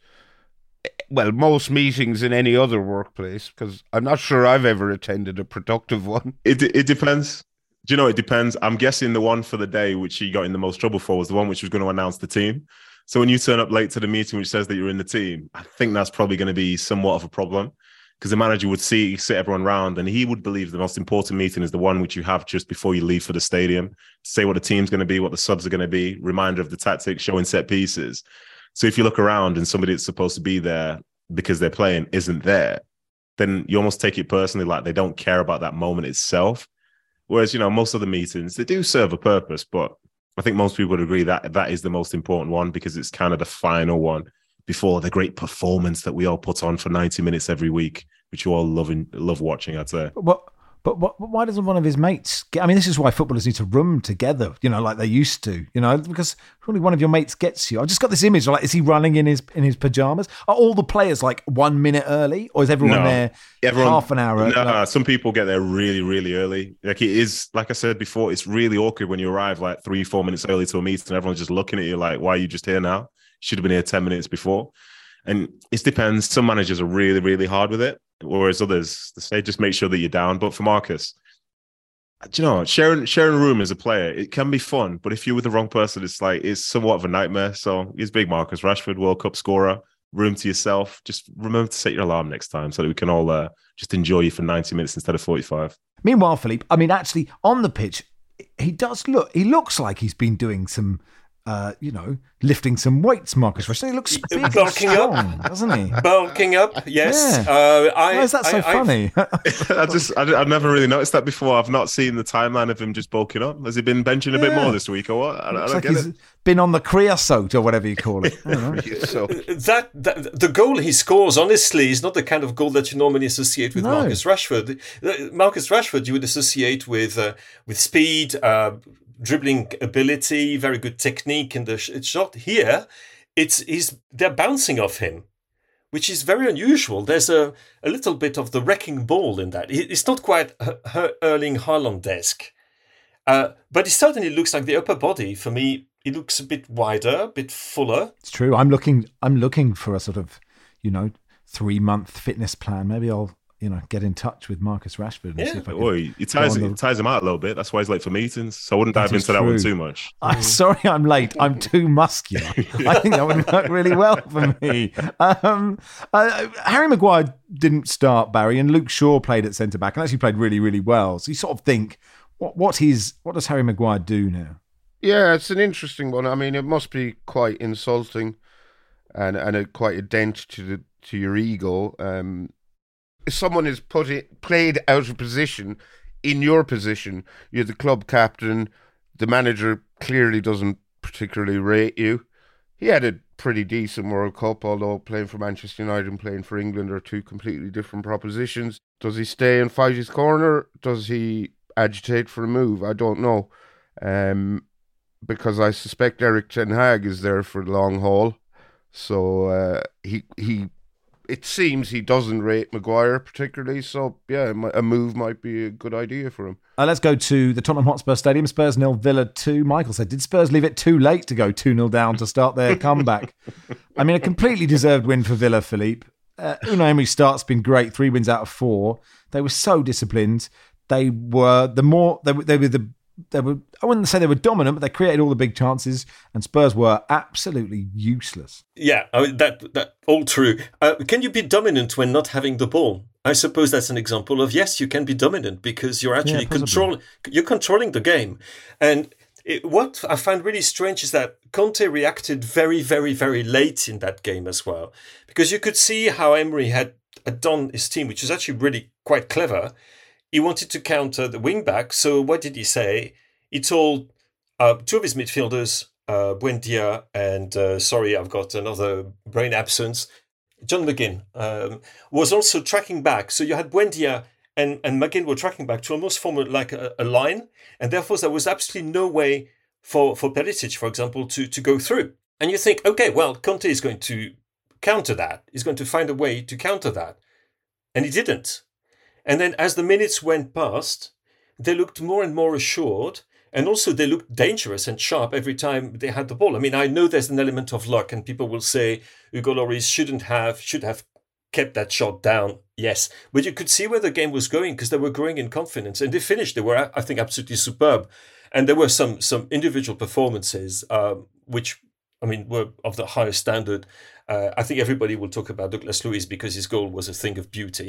well, most meetings in any other workplace, because I'm not sure I've ever attended a productive one. It depends. Do you know, it depends. I'm guessing the one for the day, which he got in the most trouble for, was the one which was going to announce the team. So when you turn up late to the meeting which says that you're in the team, I think that's probably going to be somewhat of a problem, because the manager would sit everyone round and he would believe the most important meeting is the one which you have just before you leave for the stadium, to say what the team's going to be, what the subs are going to be, reminder of the tactics, showing set pieces. So if you look around and somebody that's supposed to be there because they're playing isn't there, then you almost take it personally, like they don't care about that moment itself. Whereas, you know, most of the meetings, they do serve a purpose, but I think most people would agree that that is the most important one because it's kind of the final one before the great performance that we all put on for 90 minutes every week, which you all love watching, I'd say. But why doesn't one of his mates get... I mean, this is why footballers need to room together, you know, like they used to, you know, because only one of your mates gets you. I've just got this image, like, is he running in his pajamas? Are all the players like 1 minute early, or is everyone there half an hour early? No, some people get there really, really early. Like, it is, like I said before, it's really awkward when you arrive like 3-4 minutes early to a meeting and everyone's just looking at you like, why are you just here now? Should have been here 10 minutes before. And it depends. Some managers are really, really hard with it, whereas others, they just make sure that you're down. But for Marcus, do you know, sharing a room as a player, it can be fun, but if you're with the wrong person, it's somewhat of a nightmare. So he's big Marcus Rashford, World Cup scorer, room to yourself. Just remember to set your alarm next time so that we can all just enjoy you for 90 minutes instead of 45. Meanwhile, Philippe, I mean, actually, on the pitch, he looks like he's been doing some... lifting some weights, Marcus Rashford. He looks big and strong, doesn't he? Bulking up, yes. Yeah. Why is that so funny? I've never really noticed that before. I've not seen the timeline of him just bulking up. Has he been benching a bit more this week or what? I don't get it. Been on the creosote or whatever you call it. That the goal he scores, honestly, is not the kind of goal that you normally associate with Marcus Rashford. Marcus Rashford you would associate with speed, dribbling ability, very good technique in the shot. Here, they're bouncing off him, which is very unusual. There's a little bit of the wrecking ball in that. It's not quite Erling Haaland-esque, but it certainly looks like the upper body. For me, it looks a bit wider, a bit fuller. It's true. I'm looking for a sort of, 3-month fitness plan. Maybe I'll get in touch with Marcus Rashford and see if I can. He ties him out a little bit. That's why he's late for meetings. So I wouldn't dive into that one too much. I'm sorry I'm late. I'm too muscular. I think that would work really well for me. Harry Maguire didn't start, Barry, and Luke Shaw played at centre-back and actually played really, really well. So you sort of think, what does Harry Maguire do now? Yeah, it's an interesting one. I mean, it must be quite insulting and quite a dent to your ego. If someone is played out of position in your position, you're the club captain, the manager clearly doesn't particularly rate you. He had a pretty decent World Cup, although playing for Manchester United and playing for England are two completely different propositions. Does he stay and fight his corner? Does he agitate for a move? I don't know. Because I suspect Erik ten Hag is there for the long haul. So it seems he doesn't rate Maguire particularly, so yeah, a move might be a good idea for him. Let's go to the Tottenham Hotspur Stadium. Spurs 0, Villa 2. Michael said, did Spurs leave it too late to go 2-0 down to start their comeback? I mean, a completely deserved win for Villa, Philippe. Unai Emery's start's been great, 3 wins out of 4. They were so disciplined. They were I wouldn't say they were dominant, but they created all the big chances, and Spurs were absolutely useless. Yeah, I mean, that all true. Can you be dominant when not having the ball? I suppose that's an example of, yes, you can be dominant because you're actually controlling the game. And what I find really strange is that Conte reacted very, very, very late in that game as well, because you could see how Emery had done his team, which is actually really quite clever. He wanted to counter the wing back. So what did he say? He told two of his midfielders, Buendia and sorry, I've got another brain absence. John McGinn was also tracking back. So you had Buendia and McGinn were tracking back to almost form like a line. And therefore, there was absolutely no way for Perisic, for example, to go through. And you think, okay, well, Conte is going to counter that. He's going to find a way to counter that. And he didn't. And then as the minutes went past, they looked more and more assured. And also they looked dangerous and sharp every time they had the ball. I mean, I know there's an element of luck, and people will say Hugo Lloris should have kept that shot down. Yes, but you could see where the game was going because they were growing in confidence, and they finished. They were, I think, absolutely superb. And there were some individual performances, which, I mean, were of the highest standard. I think everybody will talk about Douglas Luiz because his goal was a thing of beauty.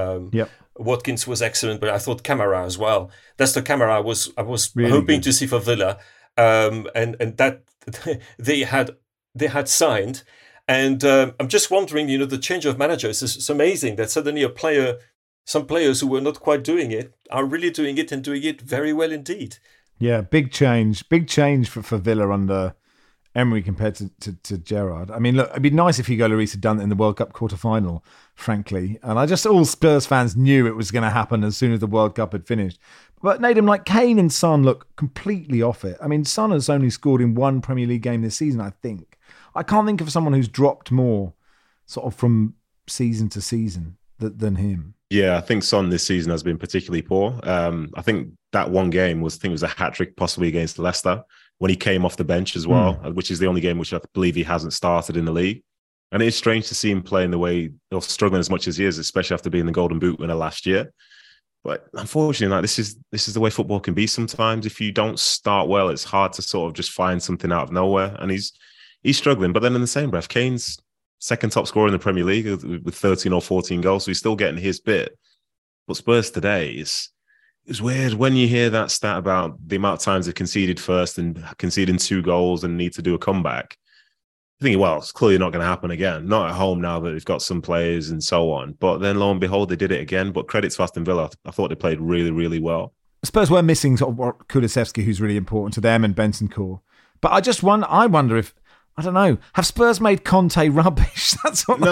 Watkins was excellent, but I thought Camara as well. That's the Camara I was really hoping to see for Villa, and that they had signed. And I'm just wondering, the change of managers is amazing. That suddenly some players who were not quite doing it are really doing it and doing it very well indeed. Yeah, big change for Villa under Emery compared to Gerrard. I mean, look, it'd be nice if Hugo Lloris had done it in the World Cup quarter-final, frankly. And all Spurs fans knew it was going to happen as soon as the World Cup had finished. But Nadim, like Kane and Son look completely off it. I mean, Son has only scored in one Premier League game this season, I think. I can't think of someone who's dropped more sort of from season to season than him. Yeah, I think Son this season has been particularly poor. I think that one game was a hat-trick possibly against Leicester when he came off the bench as well, which is the only game which I believe he hasn't started in the league. And it's strange to see him playing the way, or struggling as much as he is, especially after being the Golden Boot winner last year. But unfortunately, this is the way football can be sometimes. If you don't start well, it's hard to sort of just find something out of nowhere. And he's struggling. But then in the same breath, Kane's second top scorer in the Premier League with 13 or 14 goals, so he's still getting his bit. But Spurs today it's weird when you hear that stat about the amount of times they've conceded first and conceding 2 goals and need to do a comeback. I think, well, it's clearly not going to happen again. Not at home now that they've got some players and so on. But then lo and behold, they did it again. But credit to Aston Villa. I thought they played really, really well. Spurs were missing sort of Kulusevski, who's really important to them, and Bentancur. But I wonder if, I don't know, have Spurs made Conte rubbish? No.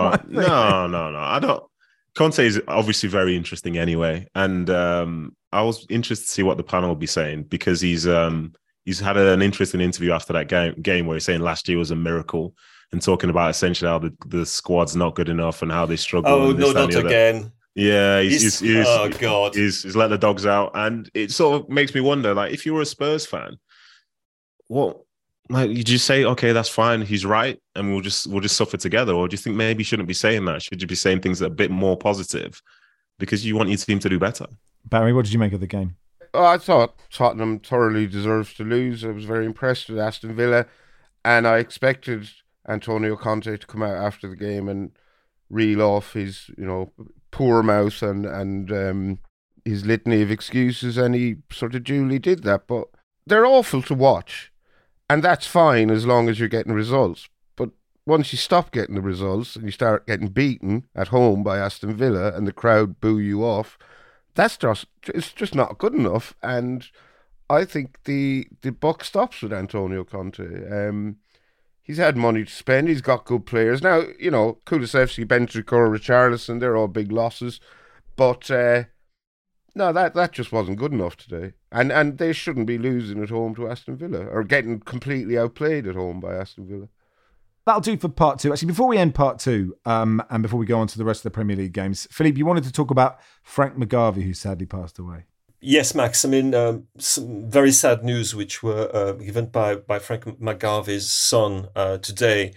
I don't. Conte is obviously very interesting anyway. And I was interested to see what the panel will be saying, because he's had an interesting interview after that game where he's saying last year was a miracle and talking about essentially how the squad's not good enough and how they struggle. Oh, no, not again. Yeah, he's oh God, he's let the dogs out, and it sort of makes me wonder, like, if you were a Spurs fan, what, like, you just say, okay, that's fine, he's right, and we'll just suffer together, or do you think maybe you shouldn't be saying that? Should you be saying things that are a bit more positive because you want your team to do better? Barry, what did you make of the game? Oh, I thought Tottenham thoroughly deserves to lose. I was very impressed with Aston Villa, and I expected Antonio Conte to come out after the game and reel off his, poor mouth and his litany of excuses, and he sort of duly did that. But they're awful to watch, and that's fine as long as you're getting results. But once you stop getting the results and you start getting beaten at home by Aston Villa and the crowd boo you off, it's just not good enough. And I think the buck stops with Antonio Conte. He's had money to spend. He's got good players. Now, Kulusevski, Bentancur, Richarlison, they're all big losses. But no, that just wasn't good enough today. And they shouldn't be losing at home to Aston Villa or getting completely outplayed at home by Aston Villa. That'll do for part 2. Actually, before we end part 2, and before we go on to the rest of the Premier League games, Philippe, you wanted to talk about Frank McGarvey, who sadly passed away. Yes, Max. I mean, some very sad news which were given by Frank McGarvey's son today.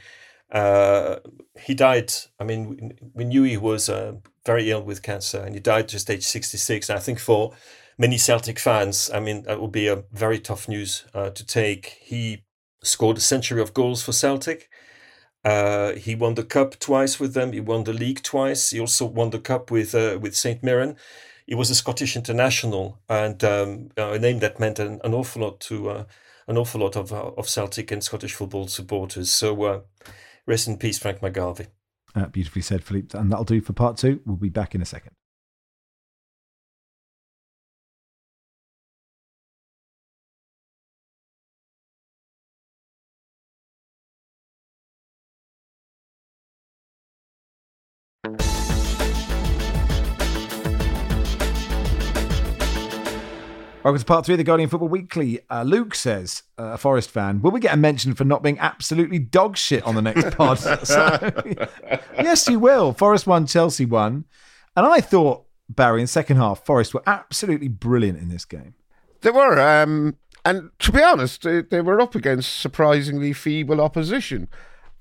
He died. I mean, we knew he was very ill with cancer, and he died just age 66. And I think for many Celtic fans, I mean, that will be a very tough news to take. He scored a century of goals for Celtic. He won the cup twice with them. He won the league twice. He also won the cup with St. Mirren. he was a Scottish international, and a name that meant an awful lot to an awful lot of Celtic and Scottish football supporters. So rest in peace, Frank McGarvey. Beautifully said, Philippe. And that'll do for part 2. We'll be back in a second. Welcome to part 3 of the Guardian Football Weekly. Luke says, a Forest fan, will we get a mention for not being absolutely dog shit on the next pod? So, yes, you will. Forest won, Chelsea won. And I thought, Barry, in the second half, Forest were absolutely brilliant in this game. They were. And to be honest, they were up against surprisingly feeble opposition.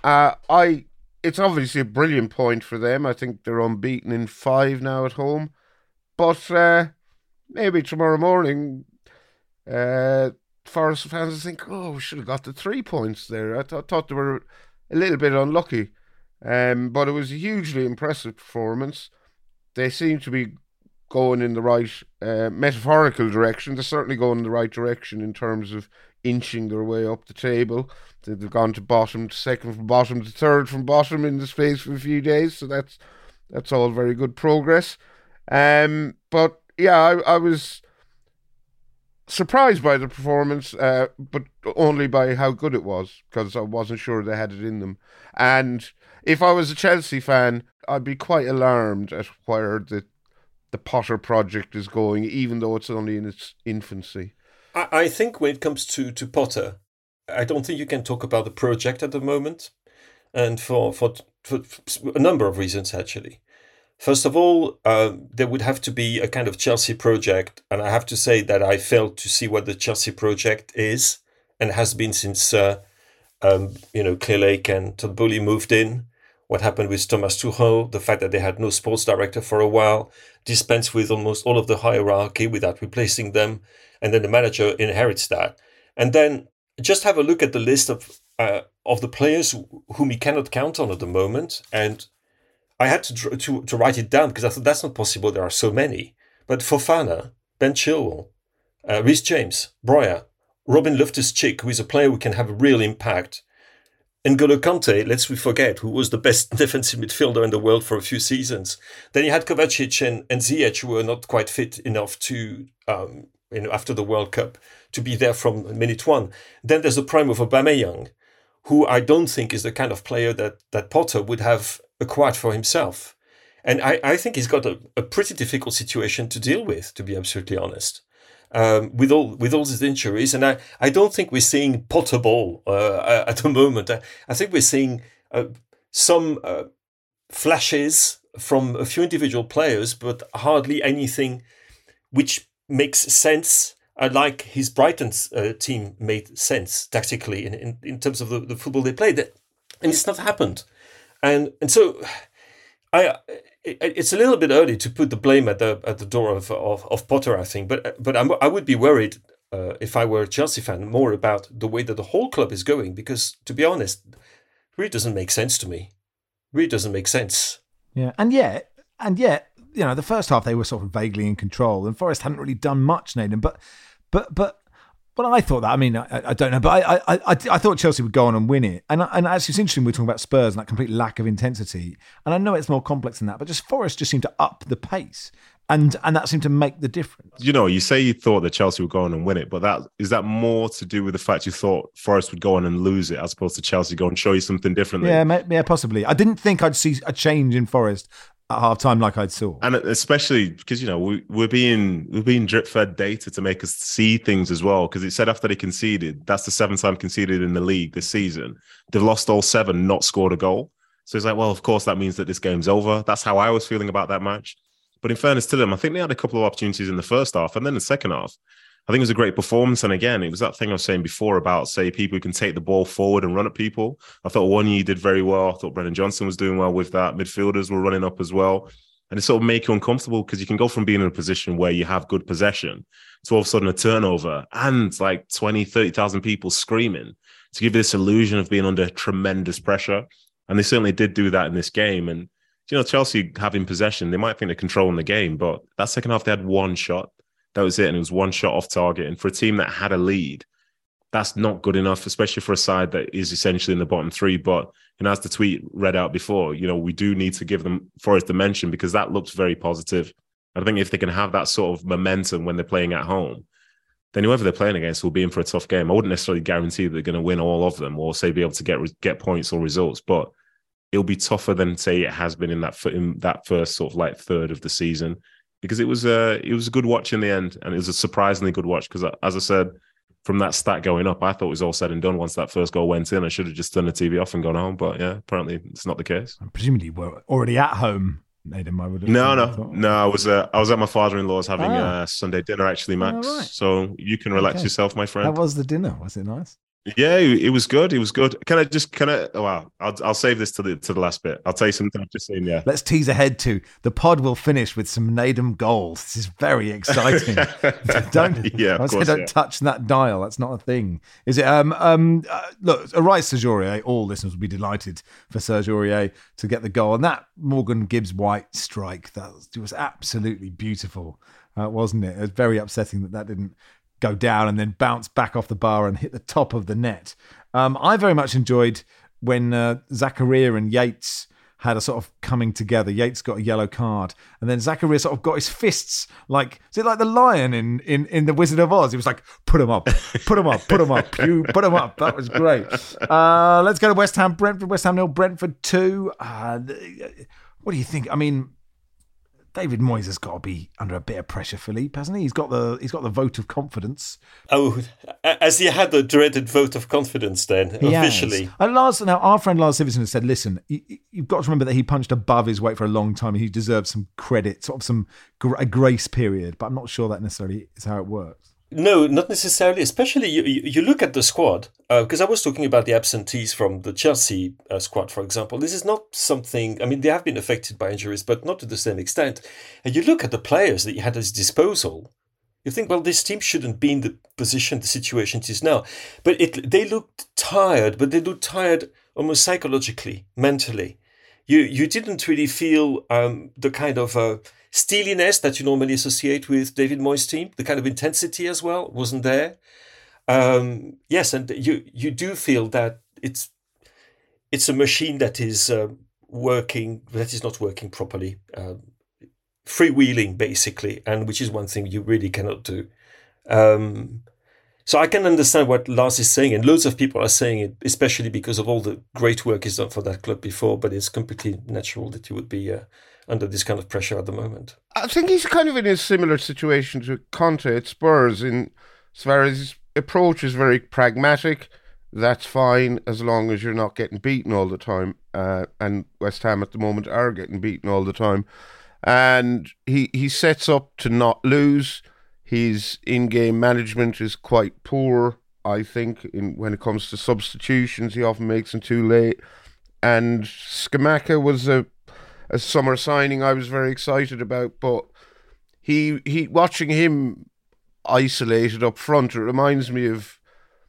It's obviously a brilliant point for them. I think they're unbeaten in 5 now at home. But maybe tomorrow morning, Forest fans will think, we should have got the 3 points there. I thought they were a little bit unlucky. But it was a hugely impressive performance. They seem to be going in the right metaphorical direction. They're certainly going in the right direction in terms of inching their way up the table. They've gone to bottom, to second from bottom, to third from bottom in the space of a few days. So that's all very good progress. But yeah, I was surprised by the performance, but only by how good it was, because I wasn't sure they had it in them. And if I was a Chelsea fan, I'd be quite alarmed at where the Potter project is going, even though it's only in its infancy. I think when it comes to Potter, I don't think you can talk about the project at the moment, and for a number of reasons, actually. First of all, there would have to be a kind of Chelsea project, and I have to say that I failed to see what the Chelsea project is and has been since Clearlake and Todd Boehly moved in. What happened with Thomas Tuchel, the fact that they had no sports director for a while, dispensed with almost all of the hierarchy without replacing them, and then the manager inherits that. And then just have a look at the list of the players whom he cannot count on at the moment, and I had to write it down because I thought that's not possible. There are so many. But Fofana, Ben Chilwell, Reece James, Broja, Robin Loftus-Cheek, who is a player who can have a real impact. N'Golo Kante, lest we forget, who was the best defensive midfielder in the world for a few seasons. Then you had Kovacic and Ziyech, who were not quite fit enough to, after the World Cup, to be there from minute 1. Then there's the prime of Aubameyang, who I don't think is the kind of player that Potter would have acquired for himself. And I think he's got a pretty difficult situation to deal with, to be absolutely honest, with all these injuries. And I don't think we're seeing Potter ball at the moment. I think we're seeing some flashes from a few individual players, but hardly anything which makes sense. Like his Brighton team made sense tactically in terms of the football they played. And it's not happened. And so it's a little bit early to put the blame at the door of Potter, I think. But I would be worried if I were a Chelsea fan more about the way that the whole club is going, because, to be honest, it really doesn't make sense to me. Really doesn't make sense. Yeah, and yet, the first half they were sort of vaguely in control, and Forest hadn't really done much, Nathan. But I thought that. I mean, I don't know, but I thought Chelsea would go on and win it. And actually, it's interesting we're talking about Spurs and that complete lack of intensity. And I know it's more complex than that, but Forest just seemed to up the pace, and that seemed to make the difference. You say you thought that Chelsea would go on and win it, but is that more to do with the fact you thought Forest would go on and lose it, as opposed to Chelsea go and show you something differently? Yeah, possibly. I didn't think I'd see a change in Forest at half time like I saw. And especially because, we're being drip fed data to make us see things as well. Because it said after they conceded, that's the 7th time conceded in the league this season. They've lost all 7, not scored a goal. So it's like, well, of course, that means that this game's over. That's how I was feeling about that match. But in fairness to them, I think they had a couple of opportunities in the first half, and then the second half, I think it was a great performance. And again, it was that thing I was saying before about, say, people who can take the ball forward and run at people. I thought Wonyi did very well. I thought Brennan Johnson was doing well with that. Midfielders were running up as well. And it sort of make you uncomfortable, because you can go from being in a position where you have good possession to all of a sudden a turnover and like 20, 30,000 people screaming to give you this illusion of being under tremendous pressure. And they certainly did do that in this game. And Chelsea having possession, they might think they're controlling the game, but that second half they had one shot. That was it, and it was one shot off target. And for a team that had a lead, that's not good enough, especially for a side that is essentially in the bottom three. But as the tweet read out before, we do need to give them Forest dimension, because that looks very positive. I think if they can have that sort of momentum when they're playing at home, then whoever they're playing against will be in for a tough game. I wouldn't necessarily guarantee that they're going to win all of them or say be able to get points or results, but it'll be tougher than say it has been in that first sort of like third of the season, because it was a good watch in the end, and it was a surprisingly good watch, because as I said, from that stat going up, I thought it was all said and done once that first goal went in. I should have just turned the TV off and gone home, but yeah, apparently it's not the case. Presumably we're already at home, Nathan. I would have No. I was at my father-in-law's having a Sunday dinner, actually, Max. Right. So you can relax yourself, my friend. How was the dinner? Was it nice? Yeah, it was good. It was good. I'll save this to the last bit. I'll tell you something I've just seen. Yeah. Let's tease ahead to the pod will finish with some Nadem goals. This is very exciting. Don't touch that dial. That's not a thing. Is it? Look, Arise Serge Aurier. All listeners will be delighted for Serge Aurier to get the goal. And that Morgan Gibbs-White strike, it was absolutely beautiful, wasn't it? It was very upsetting that didn't go down and then bounce back off the bar and hit the top of the net. I very much enjoyed when Zakaria and Yates had a sort of coming together. Yates got a yellow card, and then Zakaria sort of got his fists like, is it like the lion in The Wizard of Oz? He was like, put him up, put him up, put him up, you put him up. That was great. Let's go to West Ham, Brentford. West Ham 0, Brentford 2. What do you think? I mean, David Moyes has got to be under a bit of pressure, Philippe, hasn't he? He's got the vote of confidence. Oh, as he had the dreaded vote of confidence then, officially. And now our friend Lars Siversen has said, listen, you've got to remember that he punched above his weight for a long time and he deserves some credit, sort of a grace period, but I'm not sure that necessarily is how it works. No, not necessarily. Especially you look at the squad, because I was talking about the absentees from the Chelsea squad, for example. This is not something, I mean, they have been affected by injuries, but not to the same extent. And you look at the players that he had at his disposal, you think, well, this team shouldn't be in the situation it is now. But they looked tired, but they looked tired almost psychologically, mentally. You didn't really feel the kind of steeliness that you normally associate with David Moyes' team. The kind of intensity as well wasn't there. Yes, and you do feel that it's a machine that is working, that is not working properly, freewheeling basically, and which is one thing you really cannot do. So I can understand what Lars is saying, and loads of people are saying it, especially because of all the great work he's done for that club before. But it's completely natural that he would be under this kind of pressure at the moment. I think he's kind of in a similar situation to Conte at Spurs, in as far as his approach is very pragmatic. That's fine as long as you're not getting beaten all the time. And West Ham at the moment are getting beaten all the time. And he sets up to not lose. His in-game management is quite poor, I think, when it comes to substitutions. He often makes them too late. And Scamacca was a summer signing I was very excited about, but he watching him isolated up front, it reminds me of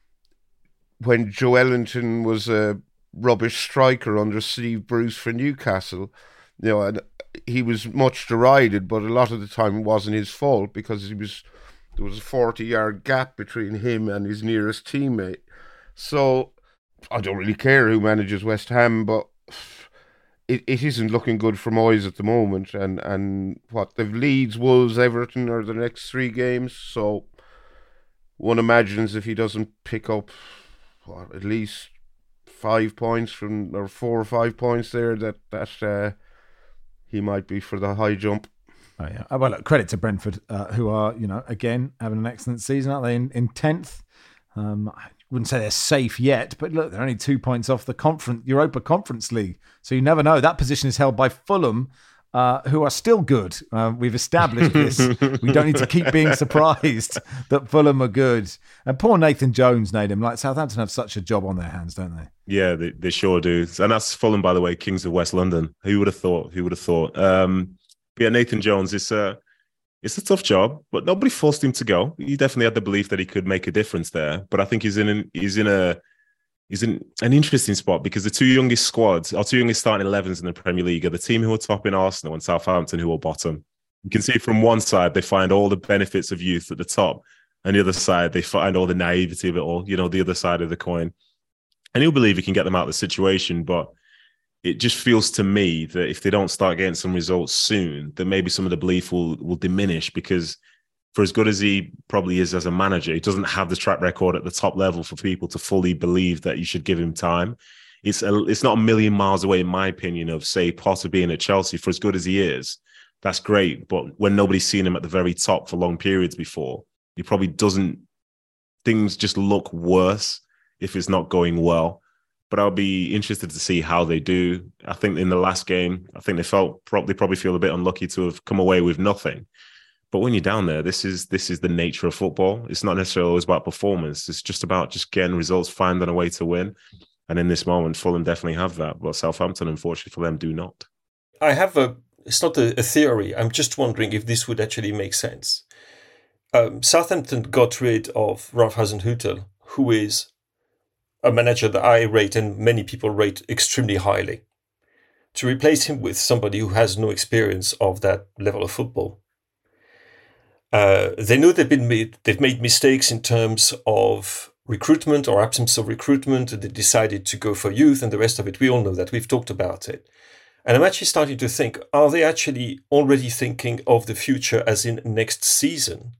when Joe Ellington was a rubbish striker under Steve Bruce for Newcastle. And he was much derided, but a lot of the time it wasn't his fault, because there was a 40-yard gap between him and his nearest teammate. So I don't really care who manages West Ham, but it isn't looking good for Moyes at the moment. And what, they've Leeds, Wolves, Everton are the next 3 games. So one imagines if he doesn't pick up at least 5 points or 4 or 5 points there, that he might be for the high jump. Oh yeah. Well, look, credit to Brentford, who are, again, having an excellent season, aren't they? In 10th. I wouldn't say they're safe yet, but look, they're only 2 points off the Europa Conference League. So you never know. That position is held by Fulham, who are still good. We've established this. We don't need to keep being surprised that Fulham are good. And poor Nathan Jones, like Southampton have such a job on their hands, don't they? Yeah, they sure do. And that's Fulham, by the way, Kings of West London. Who would have thought? Yeah, Nathan Jones, it's a tough job, but nobody forced him to go. He definitely had the belief that he could make a difference there. But I think he's in is an interesting spot because the two youngest squads, our two youngest starting 11s in the Premier League, are the team who are topping Arsenal and Southampton who are bottom. You can see from one side, they find all the benefits of youth at the top, and the other side, they find all the naivety of it all, the other side of the coin. And he'll believe he can get them out of the situation, but it just feels to me that if they don't start getting some results soon, then maybe some of the belief will diminish, because for as good as he probably is as a manager, he doesn't have the track record at the top level for people to fully believe that you should give him time. It's not a million miles away, in my opinion, of, say, Potter being at Chelsea. For as good as he is, that's great. But when nobody's seen him at the very top for long periods before, he probably doesn't. Things just look worse if it's not going well. But I'll be interested to see how they do. I think in the last game, I think they probably feel a bit unlucky to have come away with nothing. But when you're down there, this is the nature of football. It's not necessarily always about performance. It's just about just getting results, finding a way to win. And in this moment, Fulham definitely have that. But Southampton, unfortunately for them, do not. I have it's not a theory. I'm just wondering if this would actually make sense. Southampton got rid of Ralph Hasenhüttl, who is a manager that I rate and many people rate extremely highly, to replace him with somebody who has no experience of that level of football. They know they've made mistakes in terms of recruitment or absence of recruitment. They decided to go for youth, and the rest of it, we all know that. We've talked about it. And I'm actually starting to think, are they actually already thinking of the future as in next season?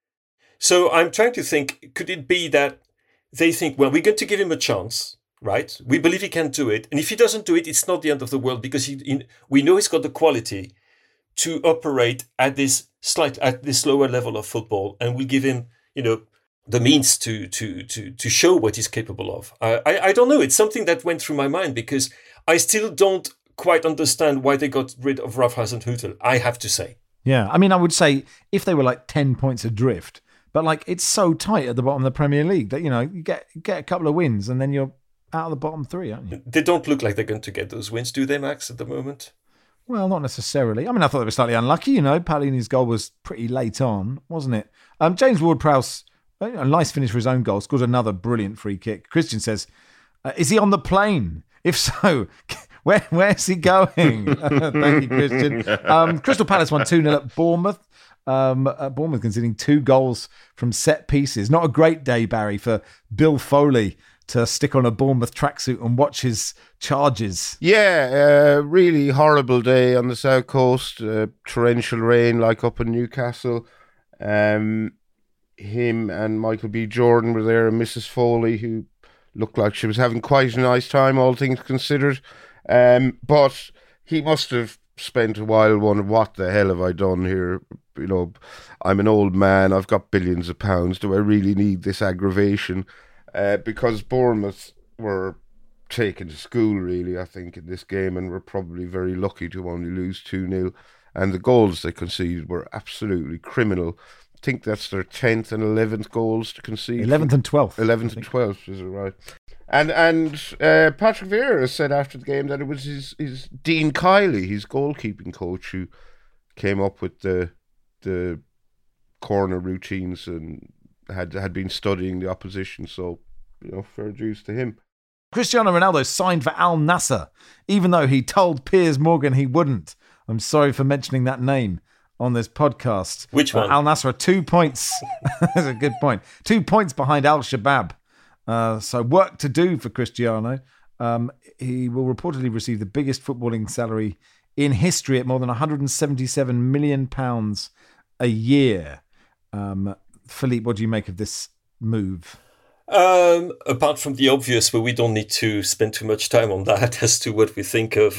So I'm trying to think, could it be that they think, well, we're going to give him a chance, right? We believe he can do it. And if he doesn't do it, it's not the end of the world, because we know he's got the quality to operate at this lower level of football, and we give him, the means to show what he's capable of. I don't know. It's something that went through my mind, because I still don't quite understand why they got rid of Ralph Hasenhüttl, I have to say. Yeah, I mean, I would say if they were like 10 points adrift, but it's so tight at the bottom of the Premier League that, you get a couple of wins and then you're out of the bottom three, aren't you? They don't look like they're going to get those wins, do they, Max, at the moment? Well, not necessarily. I mean, I thought they were slightly unlucky. Paolini's goal was pretty late on, wasn't it? James Ward-Prowse, a nice finish for his own goal, scored another brilliant free kick. Christian says, is he on the plane? If so, where's he going? Thank you, Christian. Crystal Palace won 2-0 at Bournemouth. Bournemouth conceding 2 goals from set pieces. Not a great day, Barry, for Bill Foley to stick on a Bournemouth tracksuit and watch his charges. Yeah, really horrible day on the south coast. Torrential rain like up in Newcastle. Him and Michael B. Jordan were there, and Mrs. Foley, who looked like she was having quite a nice time, all things considered. But he must have spent a while wondering, what the hell have I done here? I'm an old man, I've got billions of pounds. Do I really need this aggravation? Because Bournemouth were taken to school, really, I think, in this game, and were probably very lucky to only lose 2-0. And the goals they conceded were absolutely criminal. I think that's their 10th and 11th goals to concede. 11th and 12th. 11th and 12th, is it right? And Patrick Vieira said after the game that it was his Dean Kiley, his goalkeeping coach, who came up with the corner routines and had been studying the opposition. So, fair dues to him. Cristiano Ronaldo signed for Al Nassr, even though he told Piers Morgan he wouldn't. I'm sorry for mentioning that name on this podcast. Which one? Al Nassr are 2 points. That's a good point. 2 points behind Al Shabab. So work to do for Cristiano. He will reportedly receive the biggest footballing salary in history at more than £177 million a year. Philippe, what do you make of this move? Apart from the obvious, but we don't need to spend too much time on that as to what we think of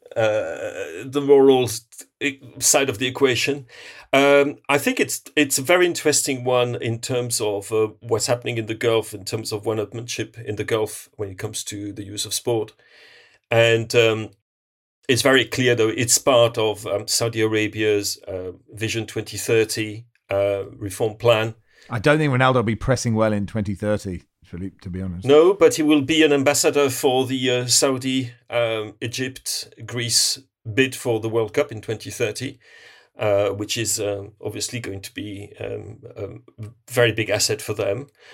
the moral side of the equation. I think it's a very interesting one in terms of what's happening in the Gulf, in terms of one-upmanship in the Gulf when it comes to the use of sport. And it's very clear, though, it's part of Saudi Arabia's Vision 2030 reform plan. I don't think Ronaldo will be pressing well in 2030, Philippe, to be honest. No, but he will be an ambassador for the Saudi, Egypt, Greece bid for the World Cup in 2030, which is obviously going to be a very big asset for them.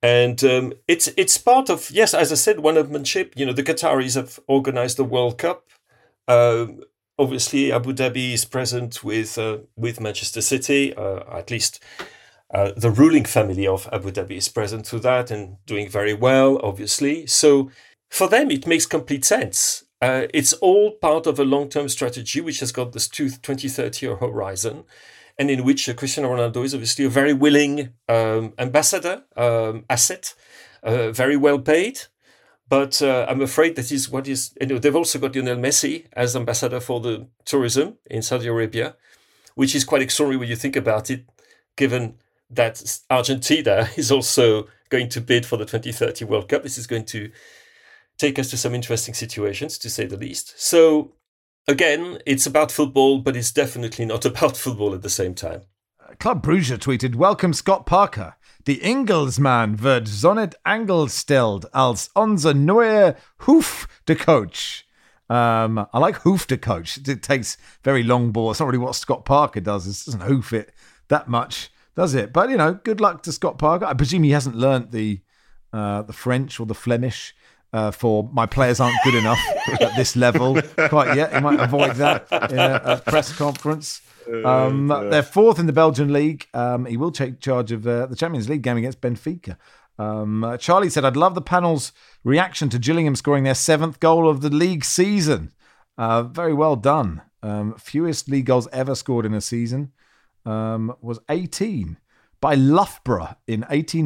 And it's part of, yes, as I said, one-upmanship. The Qataris have organized the World Cup. Obviously, Abu Dhabi is present with Manchester City, at least the ruling family of Abu Dhabi is present to that and doing very well, obviously. So for them, it makes complete sense. It's all part of a long-term strategy, which has got this 2030 horizon, and in which Cristiano Ronaldo is obviously a very willing ambassador, asset, very well paid. But I'm afraid that is what is. They've also got Lionel Messi as ambassador for the tourism in Saudi Arabia, which is quite extraordinary when you think about it, given that Argentina is also going to bid for the 2030 World Cup. This is going to take us to some interesting situations, to say the least. So, again, it's about football, but it's definitely not about football at the same time. Club Brugge tweeted, "Welcome Scott Parker. Die Engelsman wird sonnet angestellt als unser neuer Hoof de Coach." I like hoof de coach. It takes very long ball. It's not really what Scott Parker does. It doesn't hoof it that much, does it? But, good luck to Scott Parker. I presume he hasn't learnt the French or the Flemish for my players aren't good enough at this level quite yet. He might avoid that in a press conference. They're fourth in the Belgian league. He will take charge of the Champions League game against Benfica. Charlie said, "I'd love the panel's reaction to Gillingham scoring their 7th goal of the league season." Very well done. Fewest league goals ever scored in a season was 18 by Loughborough in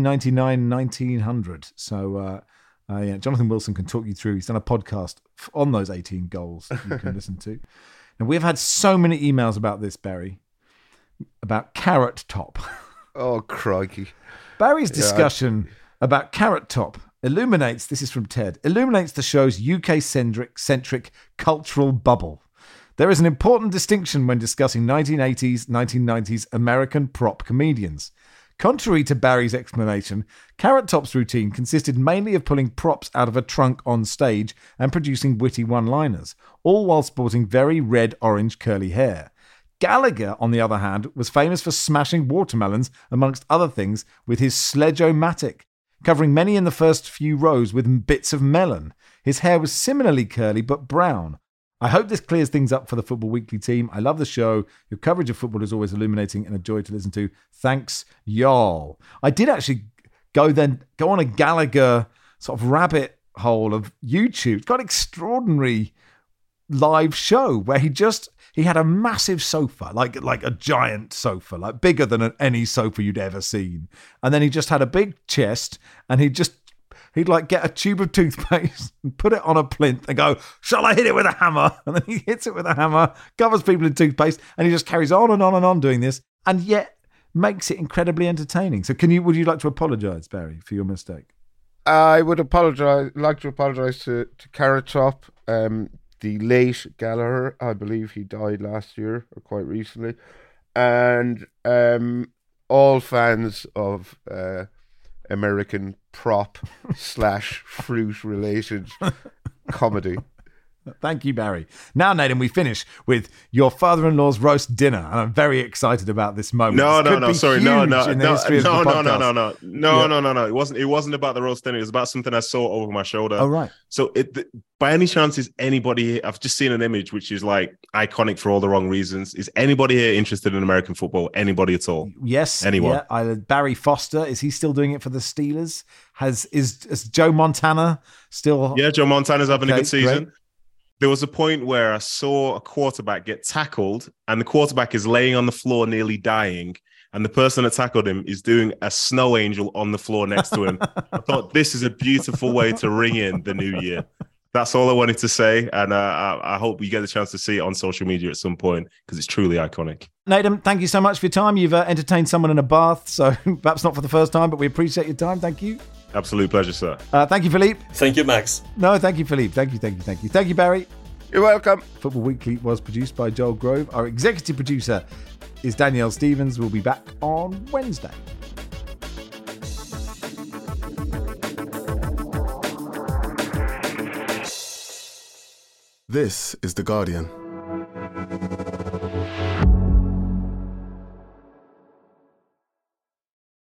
1899-1900. So, Jonathan Wilson can talk you through. He's done a podcast on those 18 goals that you can listen to. And we've had so many emails about this, Barry, about Carrot Top. Oh, crikey. Barry's discussion about Carrot Top illuminates, this is from Ted, illuminates the show's UK-centric cultural bubble. There is an important distinction when discussing 1980s, 1990s American prop comedians. Contrary to Barry's explanation, Carrot Top's routine consisted mainly of pulling props out of a trunk on stage and producing witty one-liners, all while sporting very red-orange curly hair. Gallagher, on the other hand, was famous for smashing watermelons, amongst other things, with his Sledge-O-Matic, covering many in the first few rows with bits of melon. His hair was similarly curly but brown. I hope this clears things up for the Football Weekly team. I love the show. Your coverage of football is always illuminating and a joy to listen to. Thanks, y'all. I did actually go on a Gallagher sort of rabbit hole of YouTube. It's got an extraordinary live show where he had a massive sofa, like a giant sofa, like bigger than any sofa you'd ever seen. And then he just had a big chest, and he'd like get a tube of toothpaste and put it on a plinth and go, "Shall I hit it with a hammer?" And then he hits it with a hammer, covers people in toothpaste, and he just carries on and on and on doing this, and yet makes it incredibly entertaining. So would you like to apologise, Barry, for your mistake? I would like to apologise to Carrot Top, the late Gallagher. I believe he died last year or quite recently. And all fans of American prop / fruit related comedy. Thank you, Barry. Now, Nathan, we finish with your father-in-law's roast dinner, and I'm very excited about this moment. No. It wasn't about the roast dinner. It was about something I saw over my shoulder. Oh, right. So, by any chance, is anybody? I've just seen an image which is like iconic for all the wrong reasons. Is anybody here interested in American football? Anybody at all? Yes. Anyone? Yeah. Barry Foster, is he still doing it for the Steelers? Is Joe Montana still? Yeah, Joe Montana's having a good season. Great. There was a point where I saw a quarterback get tackled, and the quarterback is laying on the floor nearly dying, and the person that tackled him is doing a snow angel on the floor next to him. I thought this is a beautiful way to ring in the new year. That's all I wanted to say, and I hope you get a chance to see it on social media at some point, because it's truly iconic. Nathan, thank you so much for your time. You've entertained someone in a bath, so perhaps not for the first time, but we appreciate your time. Thank you. Absolute pleasure, sir. Thank you, Philippe. Thank you, Max. No, thank you, Philippe. Thank you. Thank you, Barry. You're welcome. Football Weekly was produced by Joel Grove. Our executive producer is Danielle Stevens. We'll be back on Wednesday. This is The Guardian.